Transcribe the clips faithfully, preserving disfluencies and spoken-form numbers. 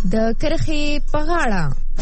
د کرخې په غاړه.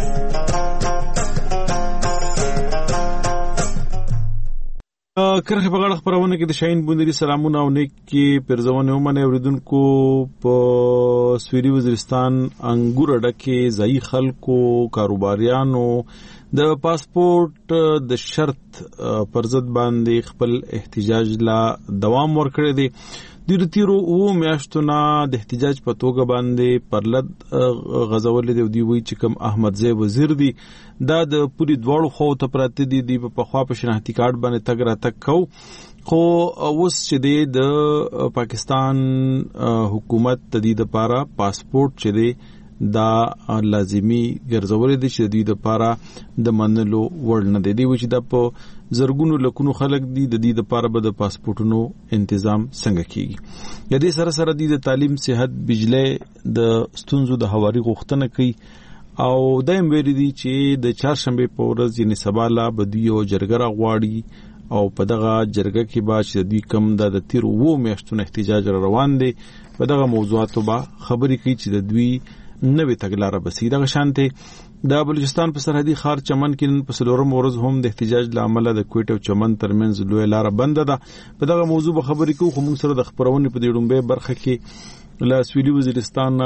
کرخې په غاړه خپرونه کې د شاهین بوندري سلامونه او نیک کې پرځونه ومنه اوریدونکو. په سویلي وزیرستان انګور ډکه ځای خلکو کاروباریانو د پاسپورت د شرط پر ضد باندې خپل احتجاج لا دوام ورکړی دی. د تیرو او میاشتو نه د احتجاج په توګه باندې پرلد غزول دی. دی وی چې کوم احمد زی وزیر دی دا د پوری دواړو خو ته پراته دي دی په خوا په شناختی کارت باندې تګ را تک کو خو اوس چې د پاکستان حکومت تدید لپاره پاسپورت چې دی دا لازمی ګرځول دي چې د لپاره د منلو وړ نه دی. دی چې د په زرګونو لکونو خلک دي د دې لپاره به د پاسپورتونو تنظیم څنګه کیږي. د دې سره سره د تعلیم، صحت، بجلی د ستونزو د حواري غوښتنه کوي او دایم ویلي دي چې د چهارشنبه په ورځ یعنی سبا لا بدیو جرګه غواړي او په دغه جرګه کې به چې د کم د تیر وو میاشتونو احتجاج روان دي په دغه موضوعاتو به خبرې کوي چې د دوی نوې تګلارې بسې دغه شانته د بلوچستان په سرحدي ښار چمن کې په څلورم ورځ هم د احتجاج لامل د کوټ او چمن ترمنځ لوی لار بند ده. په دغه موضوع به خبرې کوو خو موږ سره د خبرونې په دې ډومبه برخه کې له سویلي وزیرستان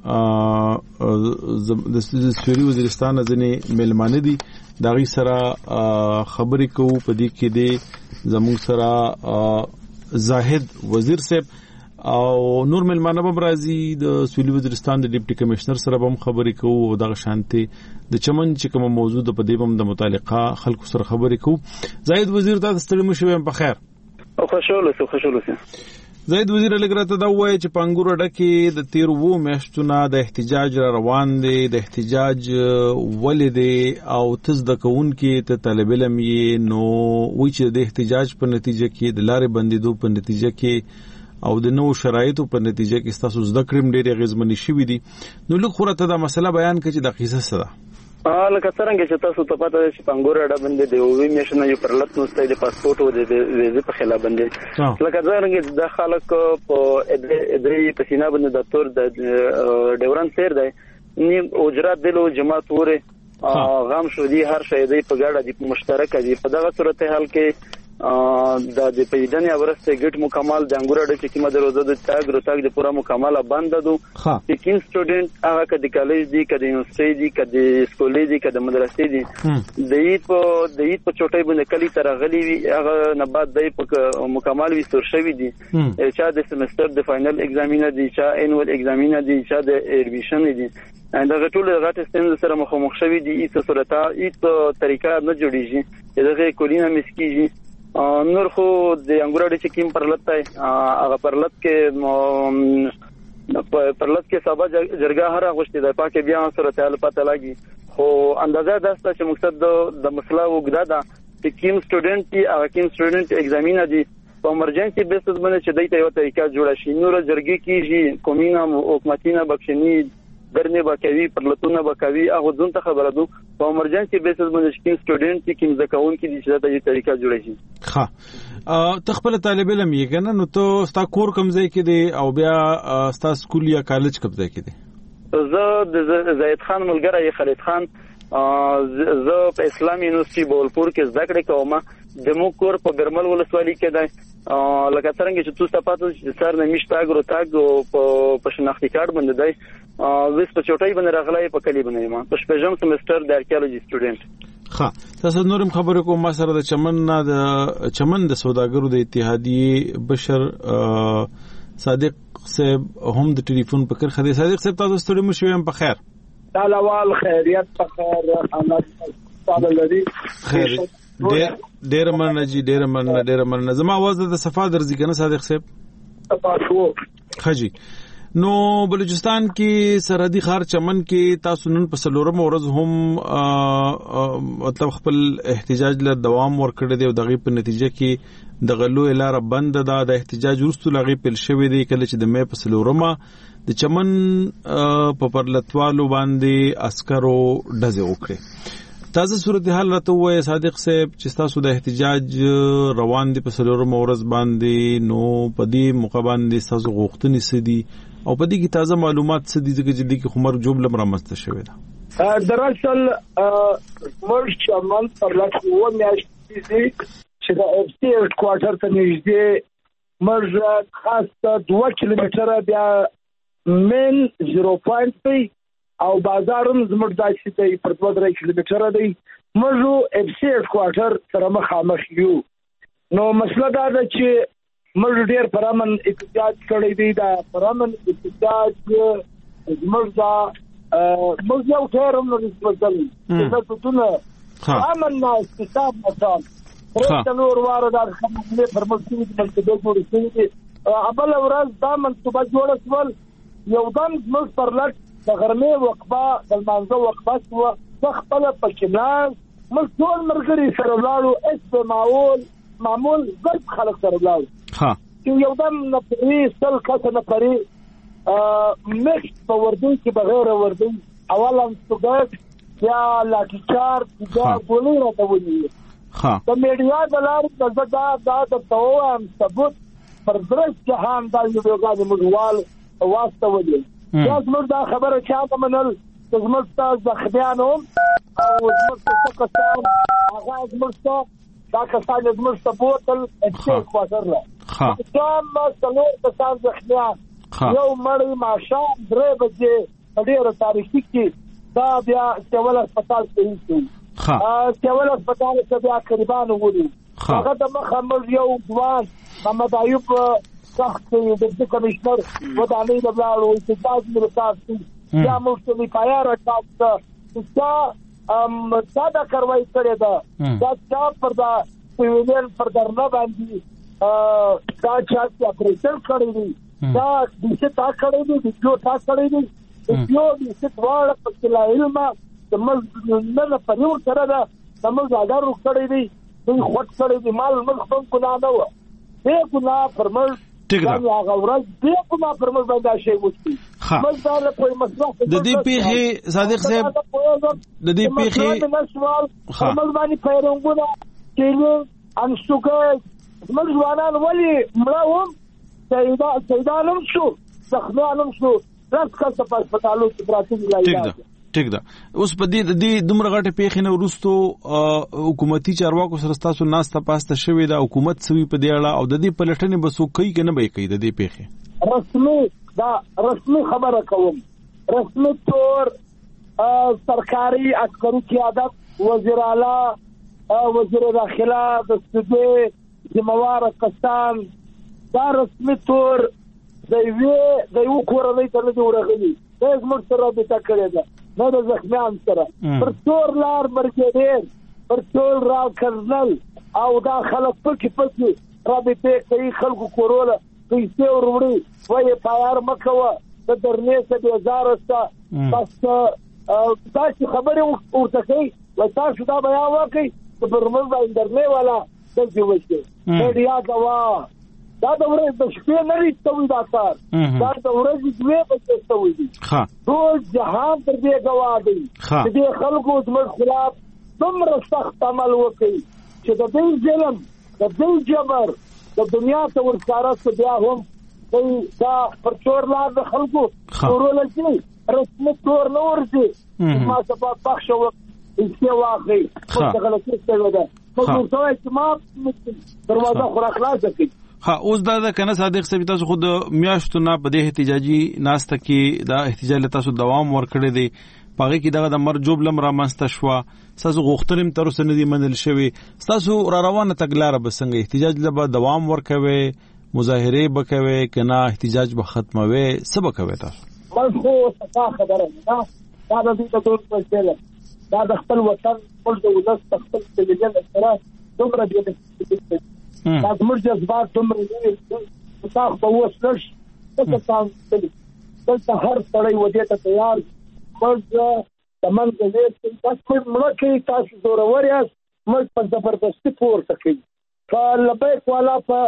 د سویلي وزیرستان ځنې ملمانه دي دغه سره خبرې کوو. په دې کې د زموږ سره زاهد وزیر صاحب او نور ملمانه به راځي د سویلي وزیرستان د ډیپټي کمشنر سره به خبرې کوو او دغه شانتي د چمن چې کوم موضوع د پدې بم د متعلقه خلکو سره خبرې کوو. زاهد وزیر تاسو ستړي مو شوم په خیر او خوشاله سو خوشاله سو. زاهد وزیر لګراته دا وایي چې پنګور ډکه د تیر وو میاشتونه د احتجاج روان دي. د احتجاج ولې او تز د کون کې ته طالب علم یې نو وایي چې د احتجاج په نتیجه کې د لارې بندیدو په نتیجه کې او د نو شرایطو په نتیجه کې تاسو زده کړم ډېر غیزمنی شوی دي. نو لږ خورته دا مسله بیان کړئ چې د قصه څه ده. ا لکه څنګه چې تاسو ته پته ده چې پنګور اډه باندې د اووی میشن یو پرلط نوستای د پاسپورت او د ویزه په خلاف باندې لکه څنګه د خلک په ادري په سینا باندې د تور د ډیورن سیر دی نیم اجرات دلو جماعت وره غام شو دي هر شی دی په ګډه دی مشترک دي. په دغه صورت حال کې دا د پیدنې ورسته ګټ مکمل د انګور اډه چې کیمه دروازه د تاګ روتاګ د پورا مکمله بند دو. لیکن سټوډنټ هغه کدي کالج دي کدي یونیورسيټي دي کدي سکولې دي کدي مدرسې دي د ایت په د ایت په چوټي باندې کلی تر غلي وي هغه نه بعد د په مکمل وي سور شوی دي چې د سمستر د فائنل ایگزامینر دي چې انوال ایگزامینر دي چې د ایډمیشن دي دا ټول غټ ستند سره مخامخ شوی دي. ایت صورت ایت طریقه نه جوړیږي دغه کولینه مسکیږي. نور خو د انګورډ چې کیم پرلط ہے هغه پرلط کې پرلط کې سبا جرګه هر غوښتي د پاکه بیا سره تعال پته لاګي خو اندازه داسته چې مقصد د مسله وګدا ده چې کیم سټوډنټ کی هغه کیم سټوډنټ ایگزامینر دي په امرجنسي بیسس باندې چې دایته یو طریقه جوړه شي. نور جرګه کیږي کومینه حکومتینه بخښنی درنه بکوي پرلطونه بکوي هغه ځون ته خبره دو په امرجنسي بیسس باندې چې سټوډنټ کی کیم زکاون کی دي چې دا یو طریقه جوړه شي. ها تخپل طالب علم یې کنه نو ته ستا کور کوم ځای کې دی او بیا ستا سکول یا کالج کوم ځای کې دی؟ زه د زید خان ملګری خالد خان زه په اسلامي یونیورسيټي بولپور کې زده کړې کوم. د مو کور په برمل ولسوالۍ کې دی لکه څنګه چې تاسو پاتو چې سر نه میشتاګ روتاګ په شناختی کارت باندې دی وس په چوټي باندې راغلای په کلی باندې ما په شپږم سمستر د آرکیالوجي سټوډنټ. ښه تاسو نورم خبرې کوم ما سره د چمن نه د چمن د سوداګرو د اتحادیه بشر صادق صاحب هم د ټلیفون په کر خدي. صادق صاحب تاسو ستړي مو شوم په خیر؟ تعالوال خیریت په خیر احمد صاحب لري خیر ډېر ډېر مننه جی ډېر مننه ډېر مننه. زما आवाज د صفا درځي کنه صادق صاحب؟ تاسو خجی نو بلوچستان کې سرحدي ښار چمن کې تاسو نن په سلورم ورځ هم مطلب خپل احتجاج له دوام ورکړی دی او دغه په نتیجه کې د غلو لار بند ده. د احتجاج وروسته لغې پیل شوی دی کله چې د مې په سلورمه د چمن په پرلطوالو باندې عسکرو ډزې وکړي. تازه صورتحال راته وایي صادق صاحب چې تاسو د احتجاج روان دي په سلورمه ورځ باندې نو په دې موقع باندې تاسو غوښتنې سدي او په دې کې تازه معلومات څه دي چې د کې خمر جوب لم رامسته شوی دا دراصل مرچ عمل پر لکه و میاشتې دي چې د اف سی هډ کوارټر ته نږدې مرچ خاص دوه کیلومتره بیا من صفر پوینټ دی او بازارم زموږ داسې دی پر دوه درې کیلومتره دی موږ اف سی هډ کوارټر سره مخامخ یو نو مسله دا ده چې موږ ډېر پرامن احتجاج کړی دی دا پرامن احتجاج زموږ دا موږ یو ټیرم نو نسبتل چې تاسو پرامن نه استثاب مثال پرته نور واره دا خبرې پر مسلې د منصوبې جوړې شوې دي اول ورځ دا منصوبه جوړه شول یو دم موږ پر لټ د غرمې وقفه د لمانځه وقفه شوه خپله پکې ناست موږ ټول ملګري سره ولاړو اس معمول معمول ګرد خلک سره ولاړو چې یو دم نفري سل کسه نفري مکس په وردی کې بغیر وردی اولا سګټ یا لاټی چارج یا ګولې راته ونیو د میډیا د لارې د زدا دا د توام ثبوت پر درس جهان دا یو غاړي مډوال واسطه ودی دا زموږ دا خبره چا منل زموږ ته ځخبيانو او زموږ ته کسان هغه زموږ دا کسان زموږ ته بوتل اچې کوټر لا کوم څلور کسان ځخبيان یو مړی ماشام درې بجې په ډېر تاریخي کې دا بیا سیول هسپتال کې هیڅ سیول هسپتال کې بیا قریبانو ولي هغه د مخه موږ یو ځوان محمد ایوب سخت د کمشنر ودانۍ د بلاړو استاد مرکاسي یا موږ ته پایا راځه چې ام دا کاروایی کړې ده دا چې پر دا سیویلین پر درنه باندې دا چې اپریشن کړی دی دا د څه تا کړی دی د جو تا کړی دی د جو د څه واړه په کلا علم د مل نه په یو سره دا د مل زاګر کړی دی د خټ کړی دی مال مل خپل کلا نه و دې کلا فرمل دا هغه ورځ دې کلا فرمل باندې شی وځي مل دا له کوم مسله د دې پیخي صادق صاحب د دې پیخي فرمل باندې پیرنګونه چې ان شوګه زموږ ځوانان ولې مړه وم سیدا سیدانم شو زخمیانم شو راس کله په هسپتالو کې پراته دي لایي ټیک ده اوس په دې د دومره غټه پیښې نه ورستو حکومتي چارواکو سره تاسو ناسته پاسته شوې ده حکومت سوي په دې اړه او د دې پلټنې بسو کوي کنه به کوي د دې پیښې رسمي دا رسمي خبره کوم رسمي تور سرکاري عسکري قیادت وزیر اعلی وزیر داخله د سده ذمہوار کسان دا رسمي تور د وی د یو کورنۍ ته نه ورغلي دا زموږ سره د تکړه ده نو د زخمیان سره پر تور لار مرګېدل پر تور را کرنل او دا خلک پکې پکې رابطه کوي خلکو کوروله پیسې وروړي وایي پایار مکوه د درنې څه به زارسته بس دا چې خبرې ورته کوي وایي تاسو دا بیا وکړئ چې پر موږ باندې درنې والا دلته وشي میډیا گوا دا د ورځې د شپې نه ریښتوي دا کار دا د ورځې دوه بجې ریښتوي دي ټول جهان پر دې گوا دی چې دې خلکو زموږ خلاف دومره سخت عمل وکړي چې د دې ظلم د دې جبر د دنیا ته ورساره څه بیا هم دا پر چور لار د خلکو ورول شي رسمي تور نه ورځي ما سبا بخښ او استي واقعي څه غلطي شوی ده خو څه چې ما دروازه خورا خلاصه کړي ها اوس دا د کنه صادق صاحب تاسو خود میاشتو نه په دې احتجاجي ناسته کې دا احتجاج تاسو دوام ورکړی دی پاره کې دغه د مرجوب لم را ماسته شو تاسو غوښتنم تر اوسه نه دی منل شوی تاسو را روانه تګلاره بسنګ احتجاج له دوام ورکوي مظاهره بکوي کنه احتجاج به ختموي سبا کوي تاسو بس خو څه خبره ده دا د دې ټول څه دا د خپل وطن خپل د ولس خپل تلویزیون سره دومره دی دا زموږ جذبات دومره دي تاسو په وسلش څه تاسو دلته هر سړی ودې ته تیار موږ تمن دې تاسو موږ کې تاسو زورور یاست موږ په زبردستي پورته کوي فلبیک والا په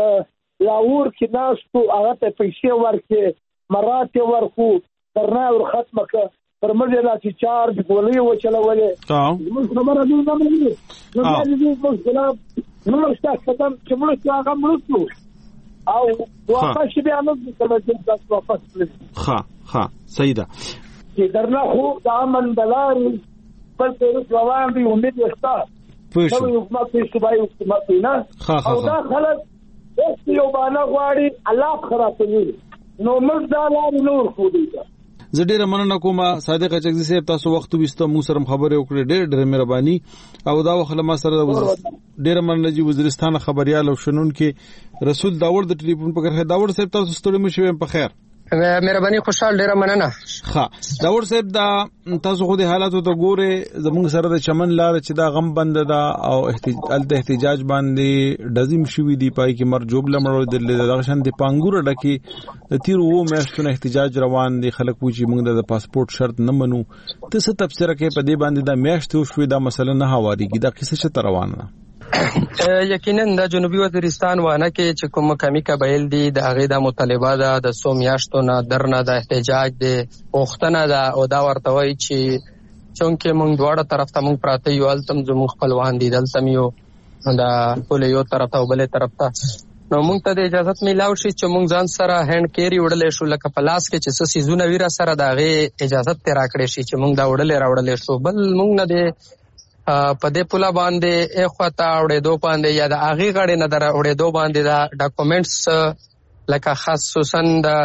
لاور کې ناستو هغه ته پیسې ورکې مراتب ورکو ترنه ور ختمه ک پر موږ لا چې چارج ګولې و چلولې موږ خبره دې نه مې نو دې موږ ګلاب نو څه ختم چې موږ هغه موږ او واپس بیا نو د تاسو واپس کړئ. ها ها صحیح ده چې درنه خو دا مندلار بل څه روان دي امید وستا پښه نو حکومت په صوبایي حکومت نه او دا خلک هیڅ یو باندې غواړي الله خرابوي نو موږ دا لار نور خو دي. زه ډیره مننه کوم صادق چکزي صاحب، تاسو وخت وستو مو سره خبرې وکړې، ډېر ډېر مهرباني. او دا وخت ما سره ډیره مننه چې وزیرستان خبريال او شنون کې رسول داور د ټلیفون په کرخه. داور صاحب تاسو ستړي مشوي په خیر؟ مهرباني خوشحال ډیره مننه. ها داور صاحب دا تاسو خو د حالاتو ته ګوره، زموږ سره د چمن لار چې دا غم بند ده او احتجاج د احتجاج باندې دزیم شوی دی، پای کې مرجوب لمړو د دغشن د پانګور ډکی د تیر وو میاشتونو احتجاج روان دي. خلک پوښي موږ د پاسپورت شرط نه منو. ته څه تفسیر کوي په دې باندې دا میاشتو شوی دا مسله نه هواريږي، دا کیسه څه روانه؟ یقینا د جنوبي وزیرستان وانه کې چې کوم کمی قبایل دي د هغه د مطالبه ده د سو میاشتو نه درنه د احتجاج د اوختنه ده او دا ورته وایي چې چونکه موږ دواړه طرف ته موږ پراته یو التم زموږ خپلوان دي دلته یو دا ټول یو طرف ته او بلې طرف ته نو موږ ته د اجازه میلاو شي چې موږ ځان سره هند کیری وړلې شو لکه پلاس کې چې څه سيزونه ویرا سره د هغه اجازه تیر راکړې شي چې موږ دا وړلې راوړلې شو. بل موږ نه دي په دې پولا باندې اخوتا وړې دو باندې یا د اغي غړې نه در وړې دو باندې دا ډاکومېنټس لکه خصوصا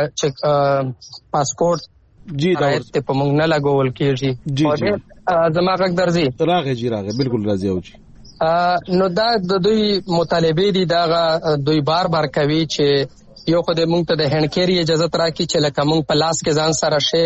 د پاسپورت جی دا ته په موږ نه لګول کېږي. او زما غږ درځي راغی جی راغی بالکل راځي او جی نو دا د دوی مطالبه دي دا دوی بار بار کوي چې یو خو د موږ ته د هندکيري اجازه تراکي چې لکه موږ په لاس کې ځان سره شي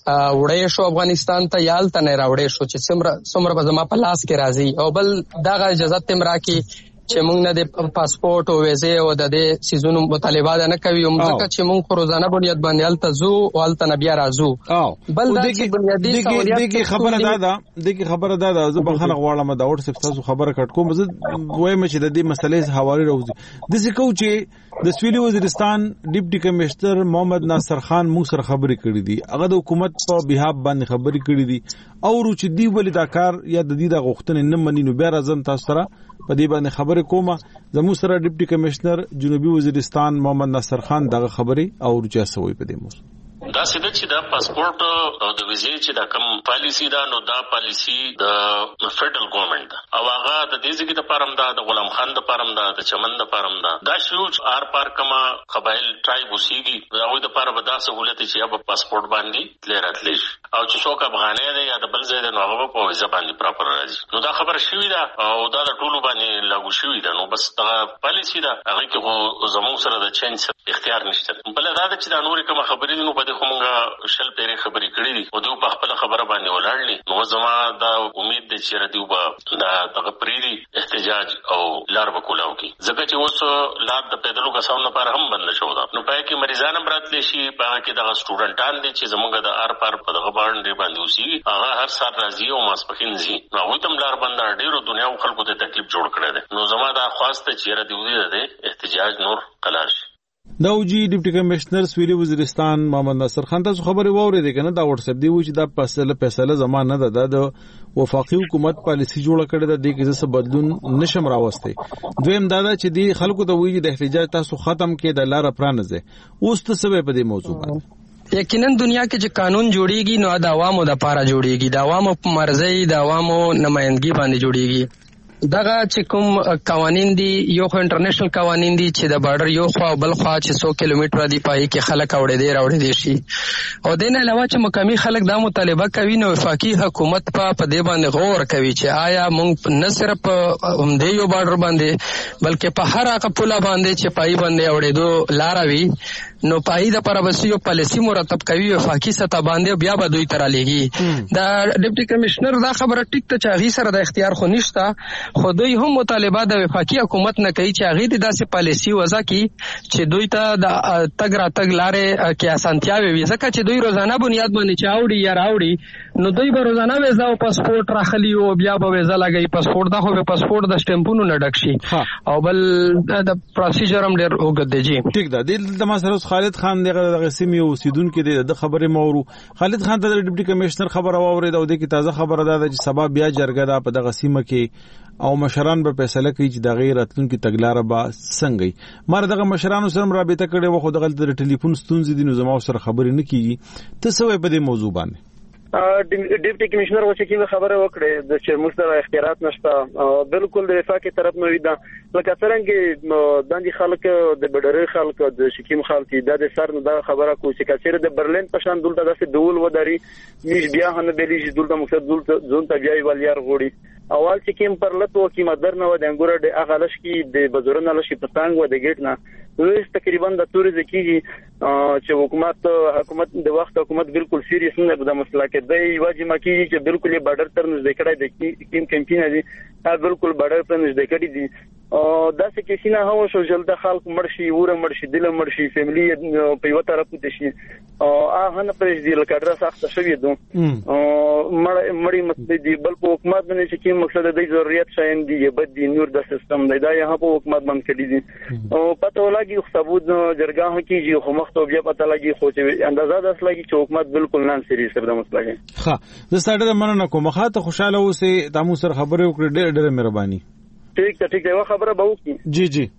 وړې شو افغانستان ته یال ته نه راوړې شو چې څومره څومره به زما په لاس کې راځي او بل دا اجازه تم راکي چې موږ نه د پاسپورت او ویزه او د دې سيزونو مطالبه نه کوي او موږ چې موږ روزانه بنیاد باندې الته زو او الته بیا راځو. بل دا چې بنیادی سہولیات دغه خبره ده ده دغه خبره ده ده زه په خلک غواړم دا اور صرف تاسو خبره کټ کوم زه وایم چې د دې مسلې حواله راوځي. د څه کو چې د سویلي وزیرستان ډیپټي کمشنر محمد ناصر خان موږ سره خبرې کړې دي، هغه د حکومت په بهاب باندې خبرې کړې دي او چې دی ولې دا کار یا د دې د غوښتنې نه مني نو بیا راځم تاسو سره په دې باندې خبرې کومه. زموږ سره ډیپټي کمشنر جنوبي وزیرستان محمد ناصر خان دغه خبرې او رچا سوي په دې موضوع. دا سیده چې دا پاسپورت او د ویزې چې دا کوم پالیسی دا نو دا پالیسی د فدرال ګورنمنت او هغه د دې ځکه د پرم دا د غلام خان د پرم دا د چمن د پرم دا دا شو ار پار کما قبایل ټرایب وسیږي هغه د پاره به دا سہولت چې یا په پاسپورت باندې لراتلی او چې څوک افغاني دی یا د بل ځای د نوغه په ویزه باندې پراپر راځي نو دا خبر شوې ده او دا د ټولو باندې لاګو شوې ده. نو بس دا پالیسی دا هغه کې زموږ سره د چینج اختیار نشته. بل دا چې دا نور کوم خبرې نو په همغه شل پیری خبرې کړې دي او دوی په خپل خبره باندې ولاړلې. نو زما دا امید ده چې ردیو به دا دغه پریری احتجاج او لار وکولاو کی ځکه چې اوس لار د پیدلو کسانو لپاره هم بند شو دا نو پای کې مریضان براتلی شي پای کې دغه سټوډنټان دي چې زموږ د ار پار په دغه باندې باندې اوسي هغه هر سات راځي او ماسپخین زی نو هغه تم لار بند ډیرو دنیا خلکو ته تکلیف جوړ کړی دی. نو زما دا خواسته چې ردیو دې احتجاج نور قلار شي. دا وجی ډیپټي کمشنر سویلي وزیرستان محمد ناصر خان تاسو خبرې واورېدې کنه دا واتس اپ دی و چې دا فیصله فیصله زمانه ده د وفاقي حکومت پالیسی جوړه کړې ده د کې څه بدلون نشم راوستي. دویم دا چې دی خلکو ته وایي د احتجاج تاسو ختم کې د لار پرانځي اوس ته څه په دې موضوع باندې یقینا دنیا کې چې قانون جوړیږي نو د عوامو د پاره جوړیږي د عوامو په مرزي د عوامو نمائندګي باندې جوړیږي. دغه چې کوم قوانین دي یو خو انټرنیشنل قوانین دي چې د بارډر یو خوا بل خوا چې سو کیلومتر دی پای کې خلک اورې دی راوړې دي شي او دین علاوه چې مقامی خلک دا مطالبه کوي نو وفاقي حکومت په پدې باندې غور کوي چې آیا موږ نه صرف هم دی یو بارډر باندې بلکې په هر هغه پوله باندې چې پای باندې اورې دو لاروي نو پای د پر بسیو پالیسی مرتب کوي وفاقي سطح باندې بیا به دوی تر لګي. دا ډیپټي کمشنر دا خبره ټیک ته چاغي سره د اختیار خو نشته خو دوی هم مطالبه د وفاقي حکومت نه کوي چې هغه د داسې پالیسی وضع کړي چې دوی ته د تګ را تګ لارې کې اسانتیاوي وي ځکه چې دوی روزانه بنیاد باندې چاوړي یا راوړي نو دوی به روزانه ویزا او پاسپورت راخلي او بیا به ویزا لګي پاسپورت دا خو به پاسپورت د سټمپونو نه ډک شي او بل د پروسیجر هم ډېر وګد دی. ټیک ده د ما سره خالد خان دغه سیمې اوسیدونکو د خبرې مورو. خالد خان ته د ډیپټي کمشنر خبر اورید او د کی تازه خبره ده چې سبا بیا جرګه ده په دغه سیمه کې او مشران به فیصله کوي چې د غیر اتلونکو تګلارې به څنګه مر دغه مشرانو سره رابطه کړي و خو دغه د ټلیفون ستونزې دي نو زموږ سره خبرې نه کیږي. ته څه وایې په دې موضوع باندې؟ ډیپټي کمشنر و چې کوم خبره وکړه د چې موږ سره اختیارات نشته بالکل د وفاقي طرف نو ویدا لکه څنګه باندې خلک د بډرې خلک د شکیم خلک د سر نه د خبره کو چې کثیر د برلین په شان دلته داسې دول وداري میش بیا هم به لې دلته مقصد دلته ځون ته بیا ولیار غوړي اول چې کوم پرلط و کی مدر نه و د انګور د اغلش کی د بزرګ نه لشي پتانګ و د ګټ نه نو تقریبا د تورې ځکیږي چې حکومت حکومت د وخت حکومت بالکل سیریس نه د مسله کې د واجب مکی چې بالکل بارډر تر نږدې کړای د کیم کمپین دي دا بالکل بارډر پر نږدې کړی دي او دا څه کې سینا هو شو جلد خلک مرشي وره مرشي دله مرشي فیملی په یو طرف ته شي او هغه نه پرې دی لکه ډره سخت شوی دو او مړ مړی مسله دی بل په حکومت باندې چې کوم مقصد د ضرورت شاین دی بد دی نور د سیستم دی دا یې په حکومت باندې کړی دي او پته ولګي خو ثبوت جرګه کیږي خو مخ ته بیا پته لګي خو چې اندازه ده اصلي چې حکومت بالکل نن سری سره د مسله ښه زه ستاسو مننه کوم خاطر خوشاله اوسئ تاسو سره خبرې وکړې ډېر ډېر مهرباني. ټیک ته ټیک یو خبره به وکړي. جی جی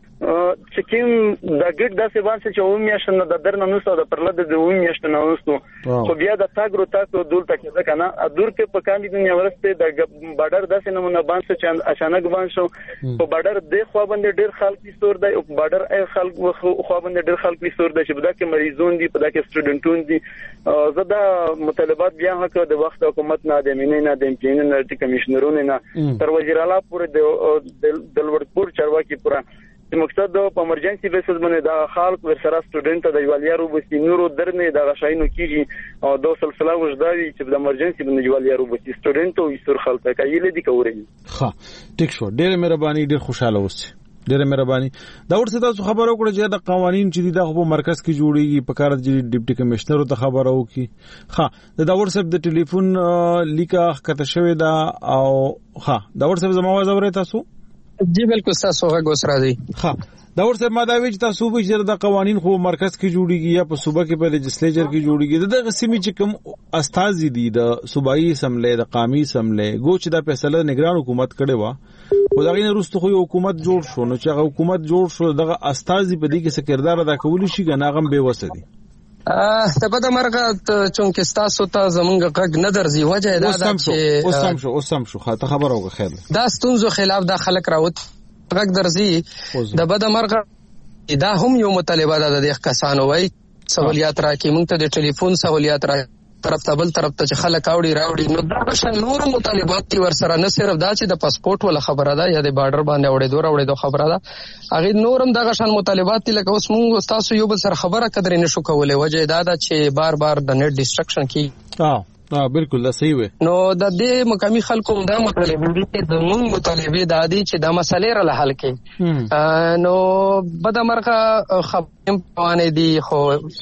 چې کوم د ګډ داسې باندې چې و میاشت نه د درنه نو څه د پرلد د و میاشت نه نوستو خو بیا د تاګرو تاسو دولته کې کنه دور کې په کاندي دنیا ورسته د بارډر داسې نمونه باندې چې اچانک باندې شو په بارډر د خو باندې ډېر خلک وستور دی او بارډر ای خلک خو باندې ډېر خلک وستور دی چې بدا کې مریضون دي په دا کې سټوډنټون دي زدا مطالبات بیا هغه د وخت حکومت نه د مینې نه د امپین نه د کمشنرونو نه تر وزیر اعلی پورې د دلورپور چارواکي پورې مقصد په امرجنسي بیسز باندې دا خلک ورسره سټوډنټ د یوالیارو بسې نورو درنه د غشاینو کیږي او د سلسله وجداوي چې د امرجنسي باندې یوالیارو بسې سټوډنټ او ایستور خلک کایله دي کوري. ښه ټیک شو ډېر مهرباني ډېر خوشاله اوسئ ډېر مهرباني. دا ورته تاسو خبرو کړئ چې د قوانين چې د خو مرکز کې جوړیږي په کار د ډیپټي کمشنر ته خبرو کی. ښه دا ورسره د ټلیفون لیکه کته شوی دا او ښه دا ورسره زموږ आवाज اورئ تاسو؟ جی بالکل تاسو هغه غوسرا دی. ها دا ورته ماده وی چې تاسو به چې د قوانين خو مرکز کې جوړیږي یا په صوبه کې په لیجسلیچر کې جوړیږي د قسمي چې کوم استازي دي د صوبایي اسمبلی د قومي اسمبلی ګوچ دا فیصله نگران حکومت کړي وا خو دا غینه روسته خو حکومت جوړ شو نو چې حکومت جوړ شو دغه استازي په دې کې څه کردار ادا کولی شي غناغم به وسدي ا ته په مرګه چونکه تاسو ته زمونږ غږ نه درځي وجه دا چې اوسم شو اوسم شو خاطر خبر اوغه خیر دا ستونزو خلاف دا خلک راوت غږ درځي د بد مرګه دا هم یو مطالبه ده د کسانو وای سہولیات راکې موږ ته د ټلیفون سہولیات را طرف ته بل طرف ته خلک اوړي راوړي نو دا شان نور مطالبات دي ور سره نه صرف دا چې د پاسپورت ولا خبره ده یا د بارډر باندې اوړي دوه اوړي دوه خبره ده هغه نورم دا شان مطالبات دي لکه اوس موږ تاسو یو بل سره خبره کړی نشو کولای وجه دا ده چې بار بار د نت ډیسټرکشن کی اه اه بالکل دا صحیح وي نو د دې مقامي خلکو دا مطالبه دي چې د موږ مطالبه د عادي چې د مسلې را حل کړي نو بد مرغه خبرم پوانه دي خو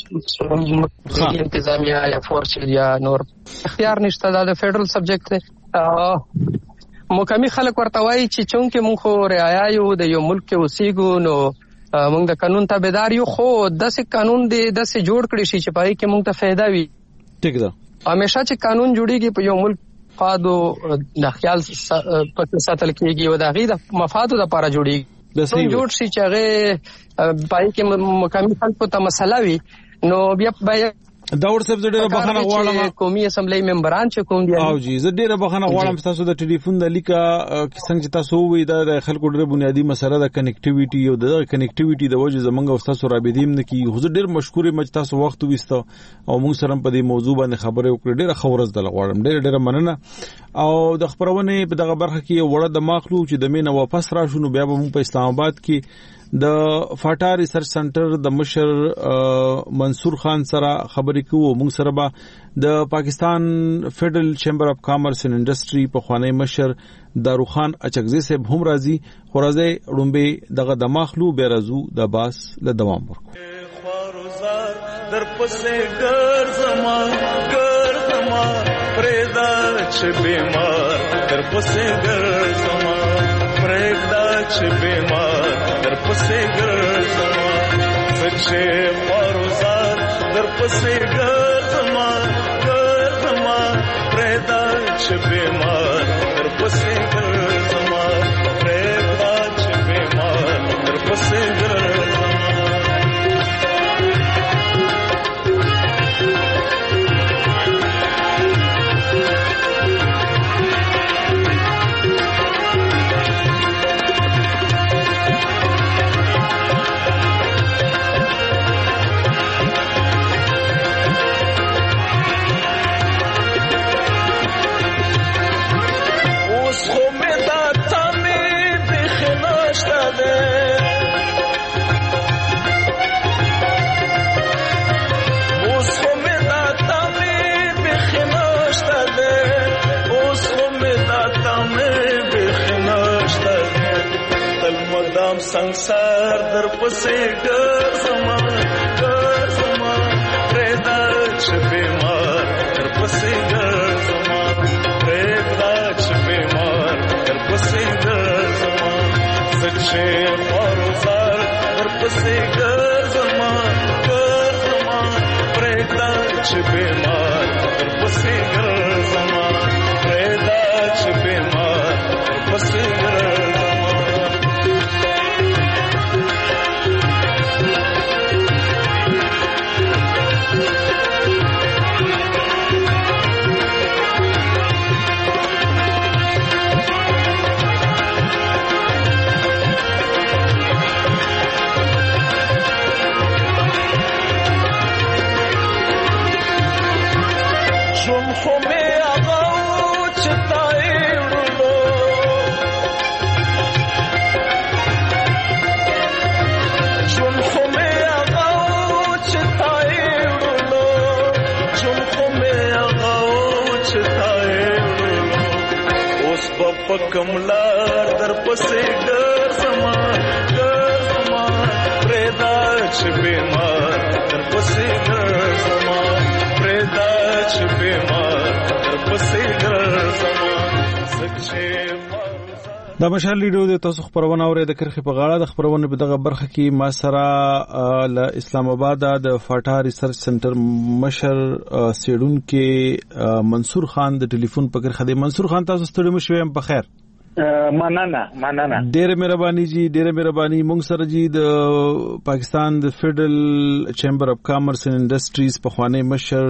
انتظامیه یا فورس یا نور اختیار نشته دا د فدرل سبجیکټ دی مقامي خلک ورته وایي چې چونکه موږ خو رعایا یو د یو ملک کې اوسېګو نو موږ د قانون تابعدار یو خو داسې قانون دی داسې جوړ کړی شي چې پای کې موږ ته فایده وي. ٹھیک ده همیشه چې قانون جوړیږي په یو ملک فادو د خیال په ساتل کېږي او د غي د مفادو لپاره جوړیږي د جوړ شي چې هغه پای کې مقامي خلکو ته مسله وي نو بیا بیا دا ورته ډیره بخښنه غواړم قومي اسمبلی ممبران چې کوم دي او جی زه ډیره بخښنه غواړم تاسو د ټلیفون د لیکه څنګه چې تاسو وې د خلکو ډیره بنیادی مسله د کنیکټیویټي او د کنیکټیویټي د وجه زمونږ او تاسو رابطیم نه کی خو ډیر مشکور یم چې تاسو وخت وېسته او موږ سره په دې موضوع باندې خبرې وکړې ډیره خورز دل غواړم ډیره ډیره مننه او د خبرونه په دغه برخه کې وړه د ماخلو چې د مینه واپس راشو نو بیا به موږ په اسلام آباد کې د فاټا ریسرچ سنټر د مشر منصور خان سره خبرې کوو موږ سره به د پاکستان فیډرل چیمبر اف کامرس اینڈ انډستری په خوانی مشر داروخان اچکزی صاحب هم راځي خو راځي رومبه دغه د ماخلو به راځو د باس له دوام ورکو در پسې ګرځما ګرځما پرېدا چې بیمار در پسې ګرځما پرېدا چې بیمار در پسې ګرځما زچه مروزار در پسې ګرځما ګرځما پرېدا چې بیمار در پسې ګرځما پرېدا چې بیمار در پسې ګرځما संसार दर पसे ګرځما ګرځما پرېدا چې بیمار در پسې ګرځما پرېدا چې بیمار در پسې ګرځما زچه مروزار در پسې ګرځما ګرځما پرېدا چې بیمار در پسې ګرځما پرېدا چې بیمار در پسې ګرځما کملار در پسې ګرځما ګرځما پرېدا چې بیمار در پسې ګرځما پرېدا چې بیمار در پسې ګرځما سچې دا مشال لیډو د تاسو خبرونه اوري د کرخي په غاړه د خبرونه په دغه برخه کې ما سره ل اسلام آباد د فاټا ریسرچ سنټر مشر سیډون کې منصور خان د ټلیفون په کرخه دی. منصور خان تاسو ستړي مشوي په خیر؟ مننه مننه ډېر مهرباني جی ډېر مهرباني. مونږ سره جی د پاکستان د فیډرل چیمبر اف کامرس اینڈ انډستریز په خوانې مشر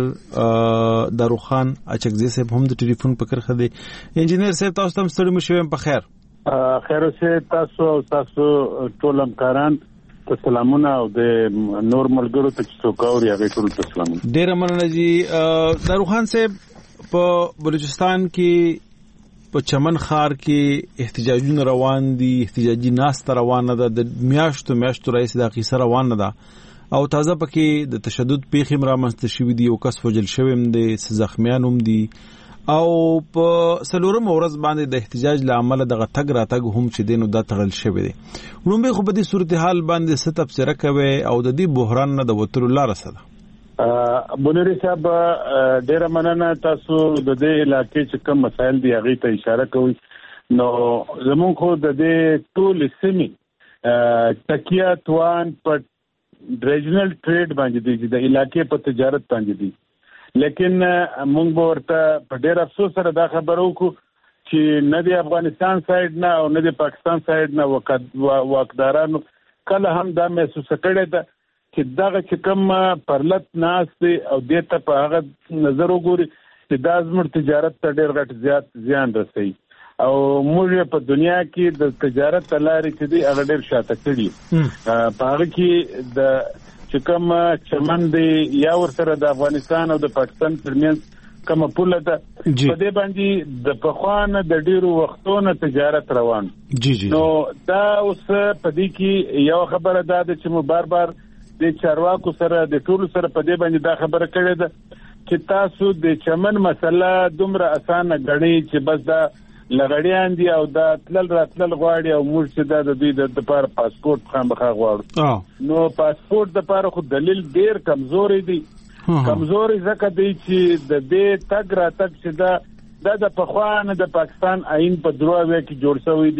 داروخان اچکزي صاحب هم د ټلیفون په کرخه دی. انجینر صاحب تاسو هم ستړي مشوي په خیر؟ خیر اوسه تاسو او تاسو ټول همکاران ته سلامونه او د نور ملګرو ته چې څوکاوري هغه ټول ته سلامونه. ډېر مننه جی. داروخان صاحب په بلوچستان کې په چمن خار کې احتجاجونه روان دي، احتجاجي ناسته روانه ده، د میاشتو میاشتو رئیس د قیصر روانه ده او تازه پکې د تشدد پیښې رامنځته شوې دي او کس وجل شوی هم دي، زخمیان هم دي او په سلورم ورځ باندې د احتجاج لامل دغه تګ راتګ هم چې دینو دا تغل شوی دي. ورومبه خو په دې صورتحال باندې څه تفسیر کوي او د دې بحران نه د وترو لار څه ده؟ بنوري صاحب ډیر مننه. تاسو د دې علاقې چې کوم مسایل دي هغه ته اشاره کوي. نو زموږ خو د دې ټول سیمې تکیه توان په ریجنل ټریډ باندې دي، د علاقې په تجارت باندې دي، لیکن موږ ورته په ډېر افسوس سره دا خبرو کو چې نه د افغانستان سایډ نه او نه د پاکستان سایډ نه واکدارانو کله هم دا محسوس کړی ده چې دغه چې کوم پرلط ناس دی او دې ته په هغه نظر وګوري چې دا زموږ تجارت ته ډېر غټ زیات زیان رسوي او موږ په دنیا کې د تجارت لارې چې دی هغه ډېر شاته کړي. په هغه کې د چې کوم چمن دی یا ورسره د افغانستان او د پاکستان ترمنځ کومه پوله ده په دې باندې د پخوانه د ډیرو وختونو تجارت روان. جی جی نو دا اوس په دې کې یو خبره ده چې مو بار بار د چارواکو سره د ټولو سره په دې باندې دا خبره کړې ده چې تاسو د چمن مسله دومره اسانه غړي چې بس دا لغړیان دي او دا تلل راتلل غواړي او موږ چې دا د دوی د لپاره پاسپورت خامخا غواړو. نو پاسپورت د لپاره خو دلیل ډیر کمزوري دي. کمزوري ځکه دی چې د دې تګ راتګ چې دا د پخوانه د پاکستان آئین په دروازه کې جوړ شوی دی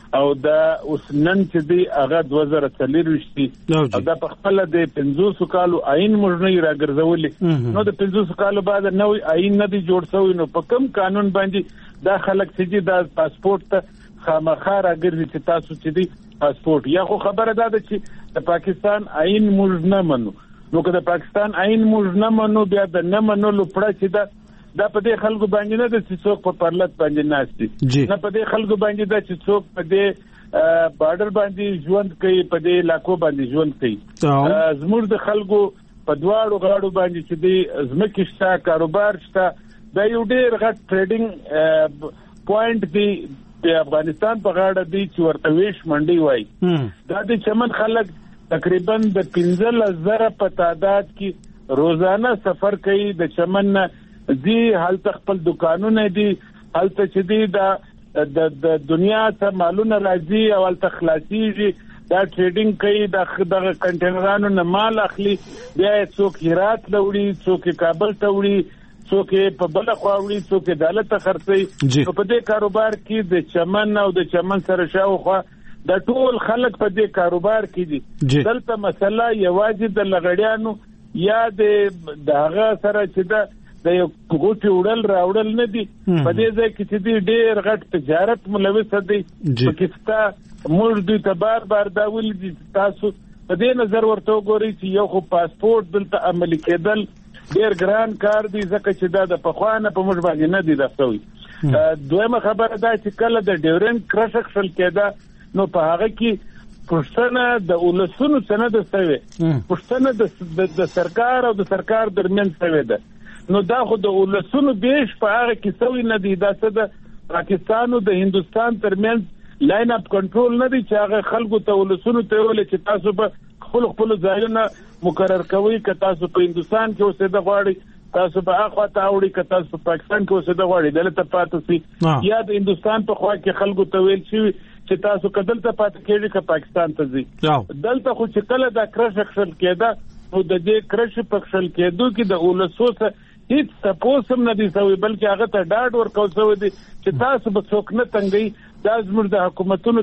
او دا اوس نن چې دی هغه دوه زره څلور دي او دا په خپل د پنځوس کالو عین موږ نه راګرځولې نو د پنځوس کالو بعد نوې عین نه دی جوړ شوی نو په کوم قانون باندې دا خلک چې دا پاسپورت ته خامخا راګرځي چې تاسو چې دی پاسپورت یا خو خبره ده چې د پاکستان عین موږ نه منو نو که د پاکستان عین موږ نه منو بیا د نه منلو پړه چې دا دا په دې خلکو باندې نه د چې څوک په پرلط باندې ناشتي نه په دې خلکو باندې دا چې څوک په دې بارډر باندې ژوند کوي په دې علاقو باندې ژوند کوي زموږ د خلکو په دواړو غاړو باندې چې دې ځمکې شته کاروبار شته دا یو ډېر غټ ټریډینګ پوینټ دی د افغانستان په غاړه دی چې ورته ویش منډي وایي دا د چمن خلک تقریبا د پنځه زره په تعداد کې روزانه سفر کوي د چمن دی هلته خپل دکانونه دي هلته چې دی دا د دنیا ته مالونه راځي او هلته خلاصيږي دا ټریډینګ کوي د کنټینرانو نه مال اخلي بیا څوک هرات لوړي څوک کابل ته وړي څوک په بل خوا وړي څوک عدالت ته خرڅي په دې کاروبار کې د چمن او د چمن سره شاوخوا د ټول خلک په دې کاروبار کې دي دلته مسله یوازې د لغړیانو یا د داغه سره چې دا د یو ګوټي وړل راوړل نه دي په دې ځای کې چې دی ډېر غټ تجارت ملوث دی پاکستان موږ دوی ته بار بار دا ویل دي تاسو په دې نظر ورته وګورئ چې یو خو پاسپورت دلته عملي کېدل ډېر ګران کار دی ځکه چې دا د پخوانه په موږ باندې نه دی دا شوی دویمه خبره دا چې کله د ډیورن کرش اکشل کېده نو په هغه کې پښتنه د ولسونو سند استوي پښتنه د سرکار او د سرکار درمیان شوی ده نو دا خو د ولسونو بیش په هغه کې سوي نه دی دا څه د پاکستان او د هندستان ترمن لاین اپ کنټرول نه دی چې هغه خلکو ته ولسونو ته ول چې تاسو په خپل خپل ځایونه مقرر کوي که تاسو په هندستان کې اوسېده غواړي تاسو په هغه ته وړي که تاسو په پاکستان کې اوسېده غواړي دلته پاتې سي یا د هندستان په خوا کې خلکو ته ویل شي چې تاسو کدل ته پاتې کېږي که پاکستان ته ځي دلته خو چې کله دا کرش اکشل کېده نو د دې کرش پکشل کېدو کې د ولسو څخه هیڅ تاسو هم نه دي سوي بلکې هغه ته ډاډ ورکول شوی دی چې تاسو به څوک نه تنګي دا زموږ د حکومتونو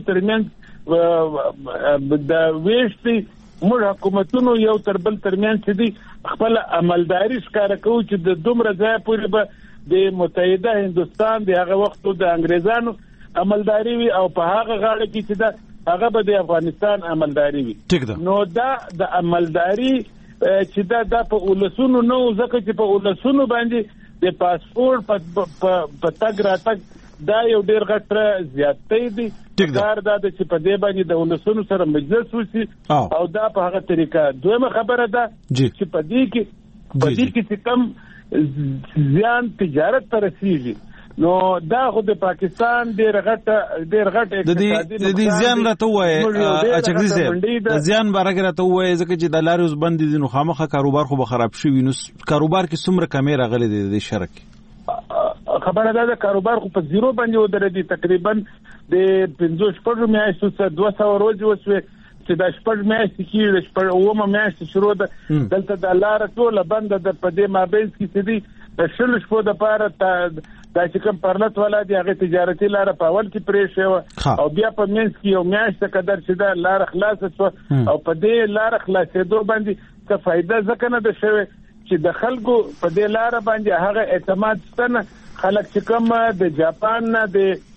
ترمنځ د ویشتي موږ حکومتونو یو تر بل ترمنځ چې دي خپل عملداري ښکاره کوو چې د دومره ځای پورې به د متحده هندستان د هغه وخت د انګریزانو عملداري وي او په هغه غاړه کې چې دا هغه به د افغانستان عملداري وي نو دا د عملداري چې دا د په ولسونو نو ځکه چې په ولسونو باندې د پاسپورت په تګ راتګ دا یو ډیر غټه زیاتې دي کار دا چې په دې باندې د ولسونو سره مجلس وشي او دا په هغه طریقه دویمه خبره ده چې په دې کې په دې کې چې کم زیان تجارت ته رسیږي نو دا خو د پاکستان ډیر غټه ډیر غټه اقتصادي د دې زیان راته وایي اچګزي سه د زیان بارګ راته وایي ځکه چې د لارې اوس بند دي نو خامخه کاروبار خو به خراب شي نو کاروبار کې څومره کمې راغلي دي د شرک خبره ده د کاروبار خو په زیرو باندې ودرېدي تقریبا د پنځه شپږ میاشتو څخه دوه سوه ورځې وشوې چې د شپږ میاشتې کې د شپږ اومه میاشتې شروع ده دلته د لاره ټوله بنده ده په دې مابینځ کې چې دي د شلو شپو دپاره دا چې کوم پرلط والا دی هغه تجارتي لاره په اول کې پرې شوه او بیا په منځ کې یو میاشت قدر چې دا لاره خلاصه شوه او په دې لاره خلاصېدو باندې څه فایده ځکه نه ده شوې چې د خلکو په دې لاره باندې هغه اعتماد شته نه خلک چې کوم د جاپان نه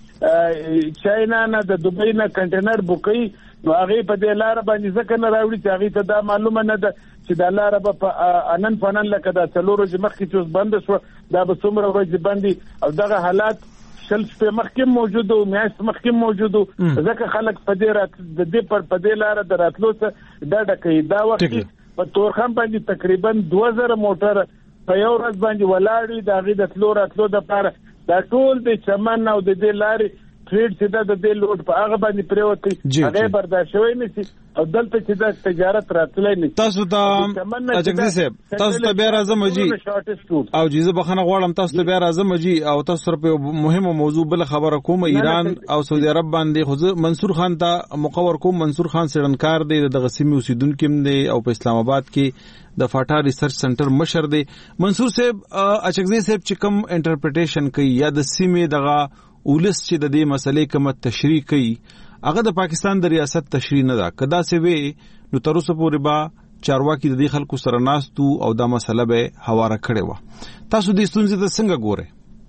د چاینا نه د دوبۍ نه کنټینر بوکي نو هغه په دې لاره باندې ځکه نه راوړي چې هغه ته دا معلومه نه ده چې دا لاره به په انن فنن لکه دا څلور ورځې مخکې چې بند شو دا به څومره ورځې بندي او دغه حالات شل شپې مخکې موجود او میاشت مخکې موجود ځکه خلک په دې رات د دې پر په دې لاره د راتلو څخه ډډه کوي دا وخت په تورخم باندې تقریبا دوه زره موټر په یو ورځ باندې ولاړ د هغه د تلو راتلو د لپاره دا ټول د چمن او د دې لارې ټریډ چې دا د دې لوډ په هغه باندې پریوتی هغه برداشت شوی نشي او دلته چې دا تجارت راتلای نشي تاسو ته اجازه صاحب تاسو ته بیا راځم جی او جیزه بخنه غواړم تاسو ته بیا راځم جی او تاسو سره په مهمه موضوع بل خبره کوم ایران او سعودي عرب باندې خو منصور خان ته مقور کوم منصور خان سړنکار دی د غسیمي اوسیدونکو دی او په اسلام آباد کې د فاټا ریسرچ سنټر مشر دی منصور صاحب اچګزي صاحب چې کوم انټرپریټیشن کوي یا د سیمه دغه ولس چې د دې مسلې کوم تشریح کوي هغه د پاکستان د ریاست تشریح نه ده. کدا سی وی نو تر اوسه پورې با چارواکي د دې خلکو سره ناستو او دا مسله به حواله کړې و. تاسو د ستونزې ته څنګه ګورئ؟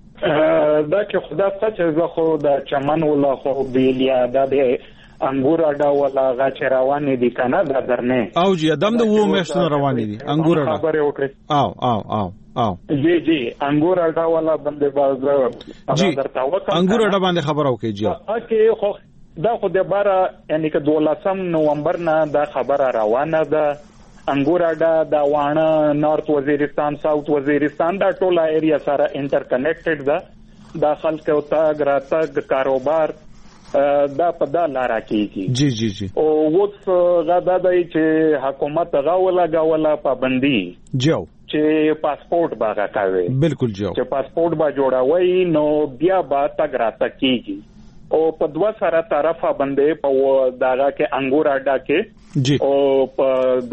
دا کې خدا څه زه خو د چمن ولا خو بیلیا دا د انګور اډا ولا غاچ روانې دي کنه دا درنه او جی ادم د وو مېشتون روانې دي انګور اډا خبره وکړه او او او او جی جی انګور اډا ولا باندې باز جی انګور اډا باندې خبره وکړي جی اوکې خو دا خو د بار یعنی که دولسم نومبر نه دا خبره روانه ده. انګور اډا دا وانه نارث وزیرستان ساوث وزیرستان دا ټوله ایریا سره انټر کنیکټډ ده. دا خلک او تاګ راتګ کاروبار دا په دا لاره کېږي. جی جی جی او اوس غدا دی چې حکومت غاوله غاوله پابندي جو چې پاسپورت باغه کوي. بالکل جو چې پاسپورت با جوړوي نو بیا با تاګ راتګ کېږي او په دوه سره طرفه باندې په داغه کې انګور اډا کې جی او په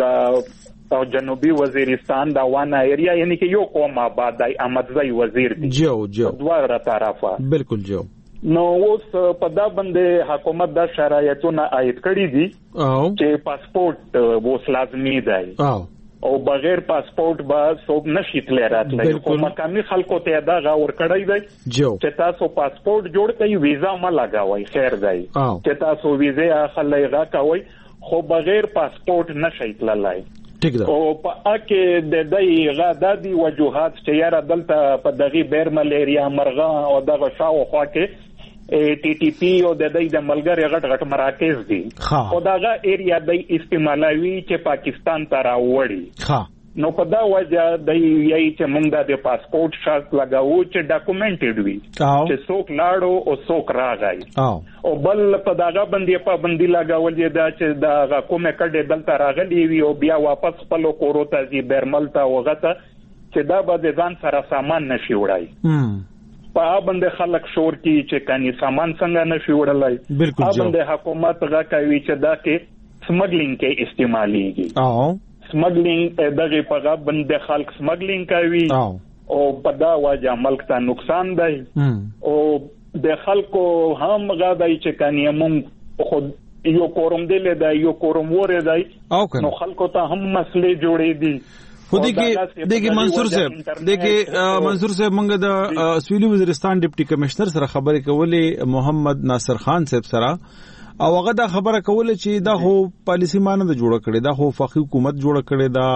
د جنوبي وزیرستان دا وانه ایریا یعنی کې یو قوم آباد دی احمدزئی وزیر دی جو جو دوه طرفه بالکل جو. نو اوس په دا باندې حکومت دا شرایطونه عاید کړی دي او چې پاسپورت ووس لازمي دی او او بغیر پاسپورت با څوک نشي تللی راتلی. خو مقامي خلکو ته دا غور کړی دی چې تاسو پاسپورت جوړ کړئ ویزا ما لګوئ خیر دی چې تاسو ویزا اخلئ غاکوئ خو بغیر پاسپورت نشي تللی. ٹھیک ده. او په اکه د دې غادا دی وجوهات چې یاره دلته په دغه بیر ملیریا مرغه او دغه شاو خوا کې ټي ټي پی او د دې د ملګری غټ غټ مراکز دي او دغه ایریا د استعمالوي چې پاکستان ته راوړي. نو په دا وجه د یی چې موږ د پاسپورت شرط لګاوو چې ډاکومېنټډ وي چې څوک لاړو او څوک راغی او بل په داغه باندې په باندې لګاول دي دا چې دا کومه کډه دلته راغلی وي او بیا واپس خپل کورو ته ځي بیرمل ته وغته چې دا به ځان سره سامان نشي وړای. په باندې خلک شور کی چې کني سامان څنګه نشي وړلای. بالکل په باندې حکومت غا کوي چې دا کې سمګلینګ کې استعماليږي او سمګلینګ دغه په باندې خلک سمګلینګ کوي او په دا وجه ملک ته نقصان دی او د خلکو هم غا دی چې کني مونږ خود یو کوروم دی له یو کوروم وره دی نو خلکو ته هم مسلې جوړې دي. خو دیگه دیگه منصور صاحب دیگه منصور صاحب منګه د سویلي وزیرستان ډیپټي کمشنر سره خبرې کولې محمد ناصر خان صاحب سره او هغه دا خبره کوله چې دا هو پالیسی مان نه جوړ کړي دا هو فقې حکومت جوړ کړي دا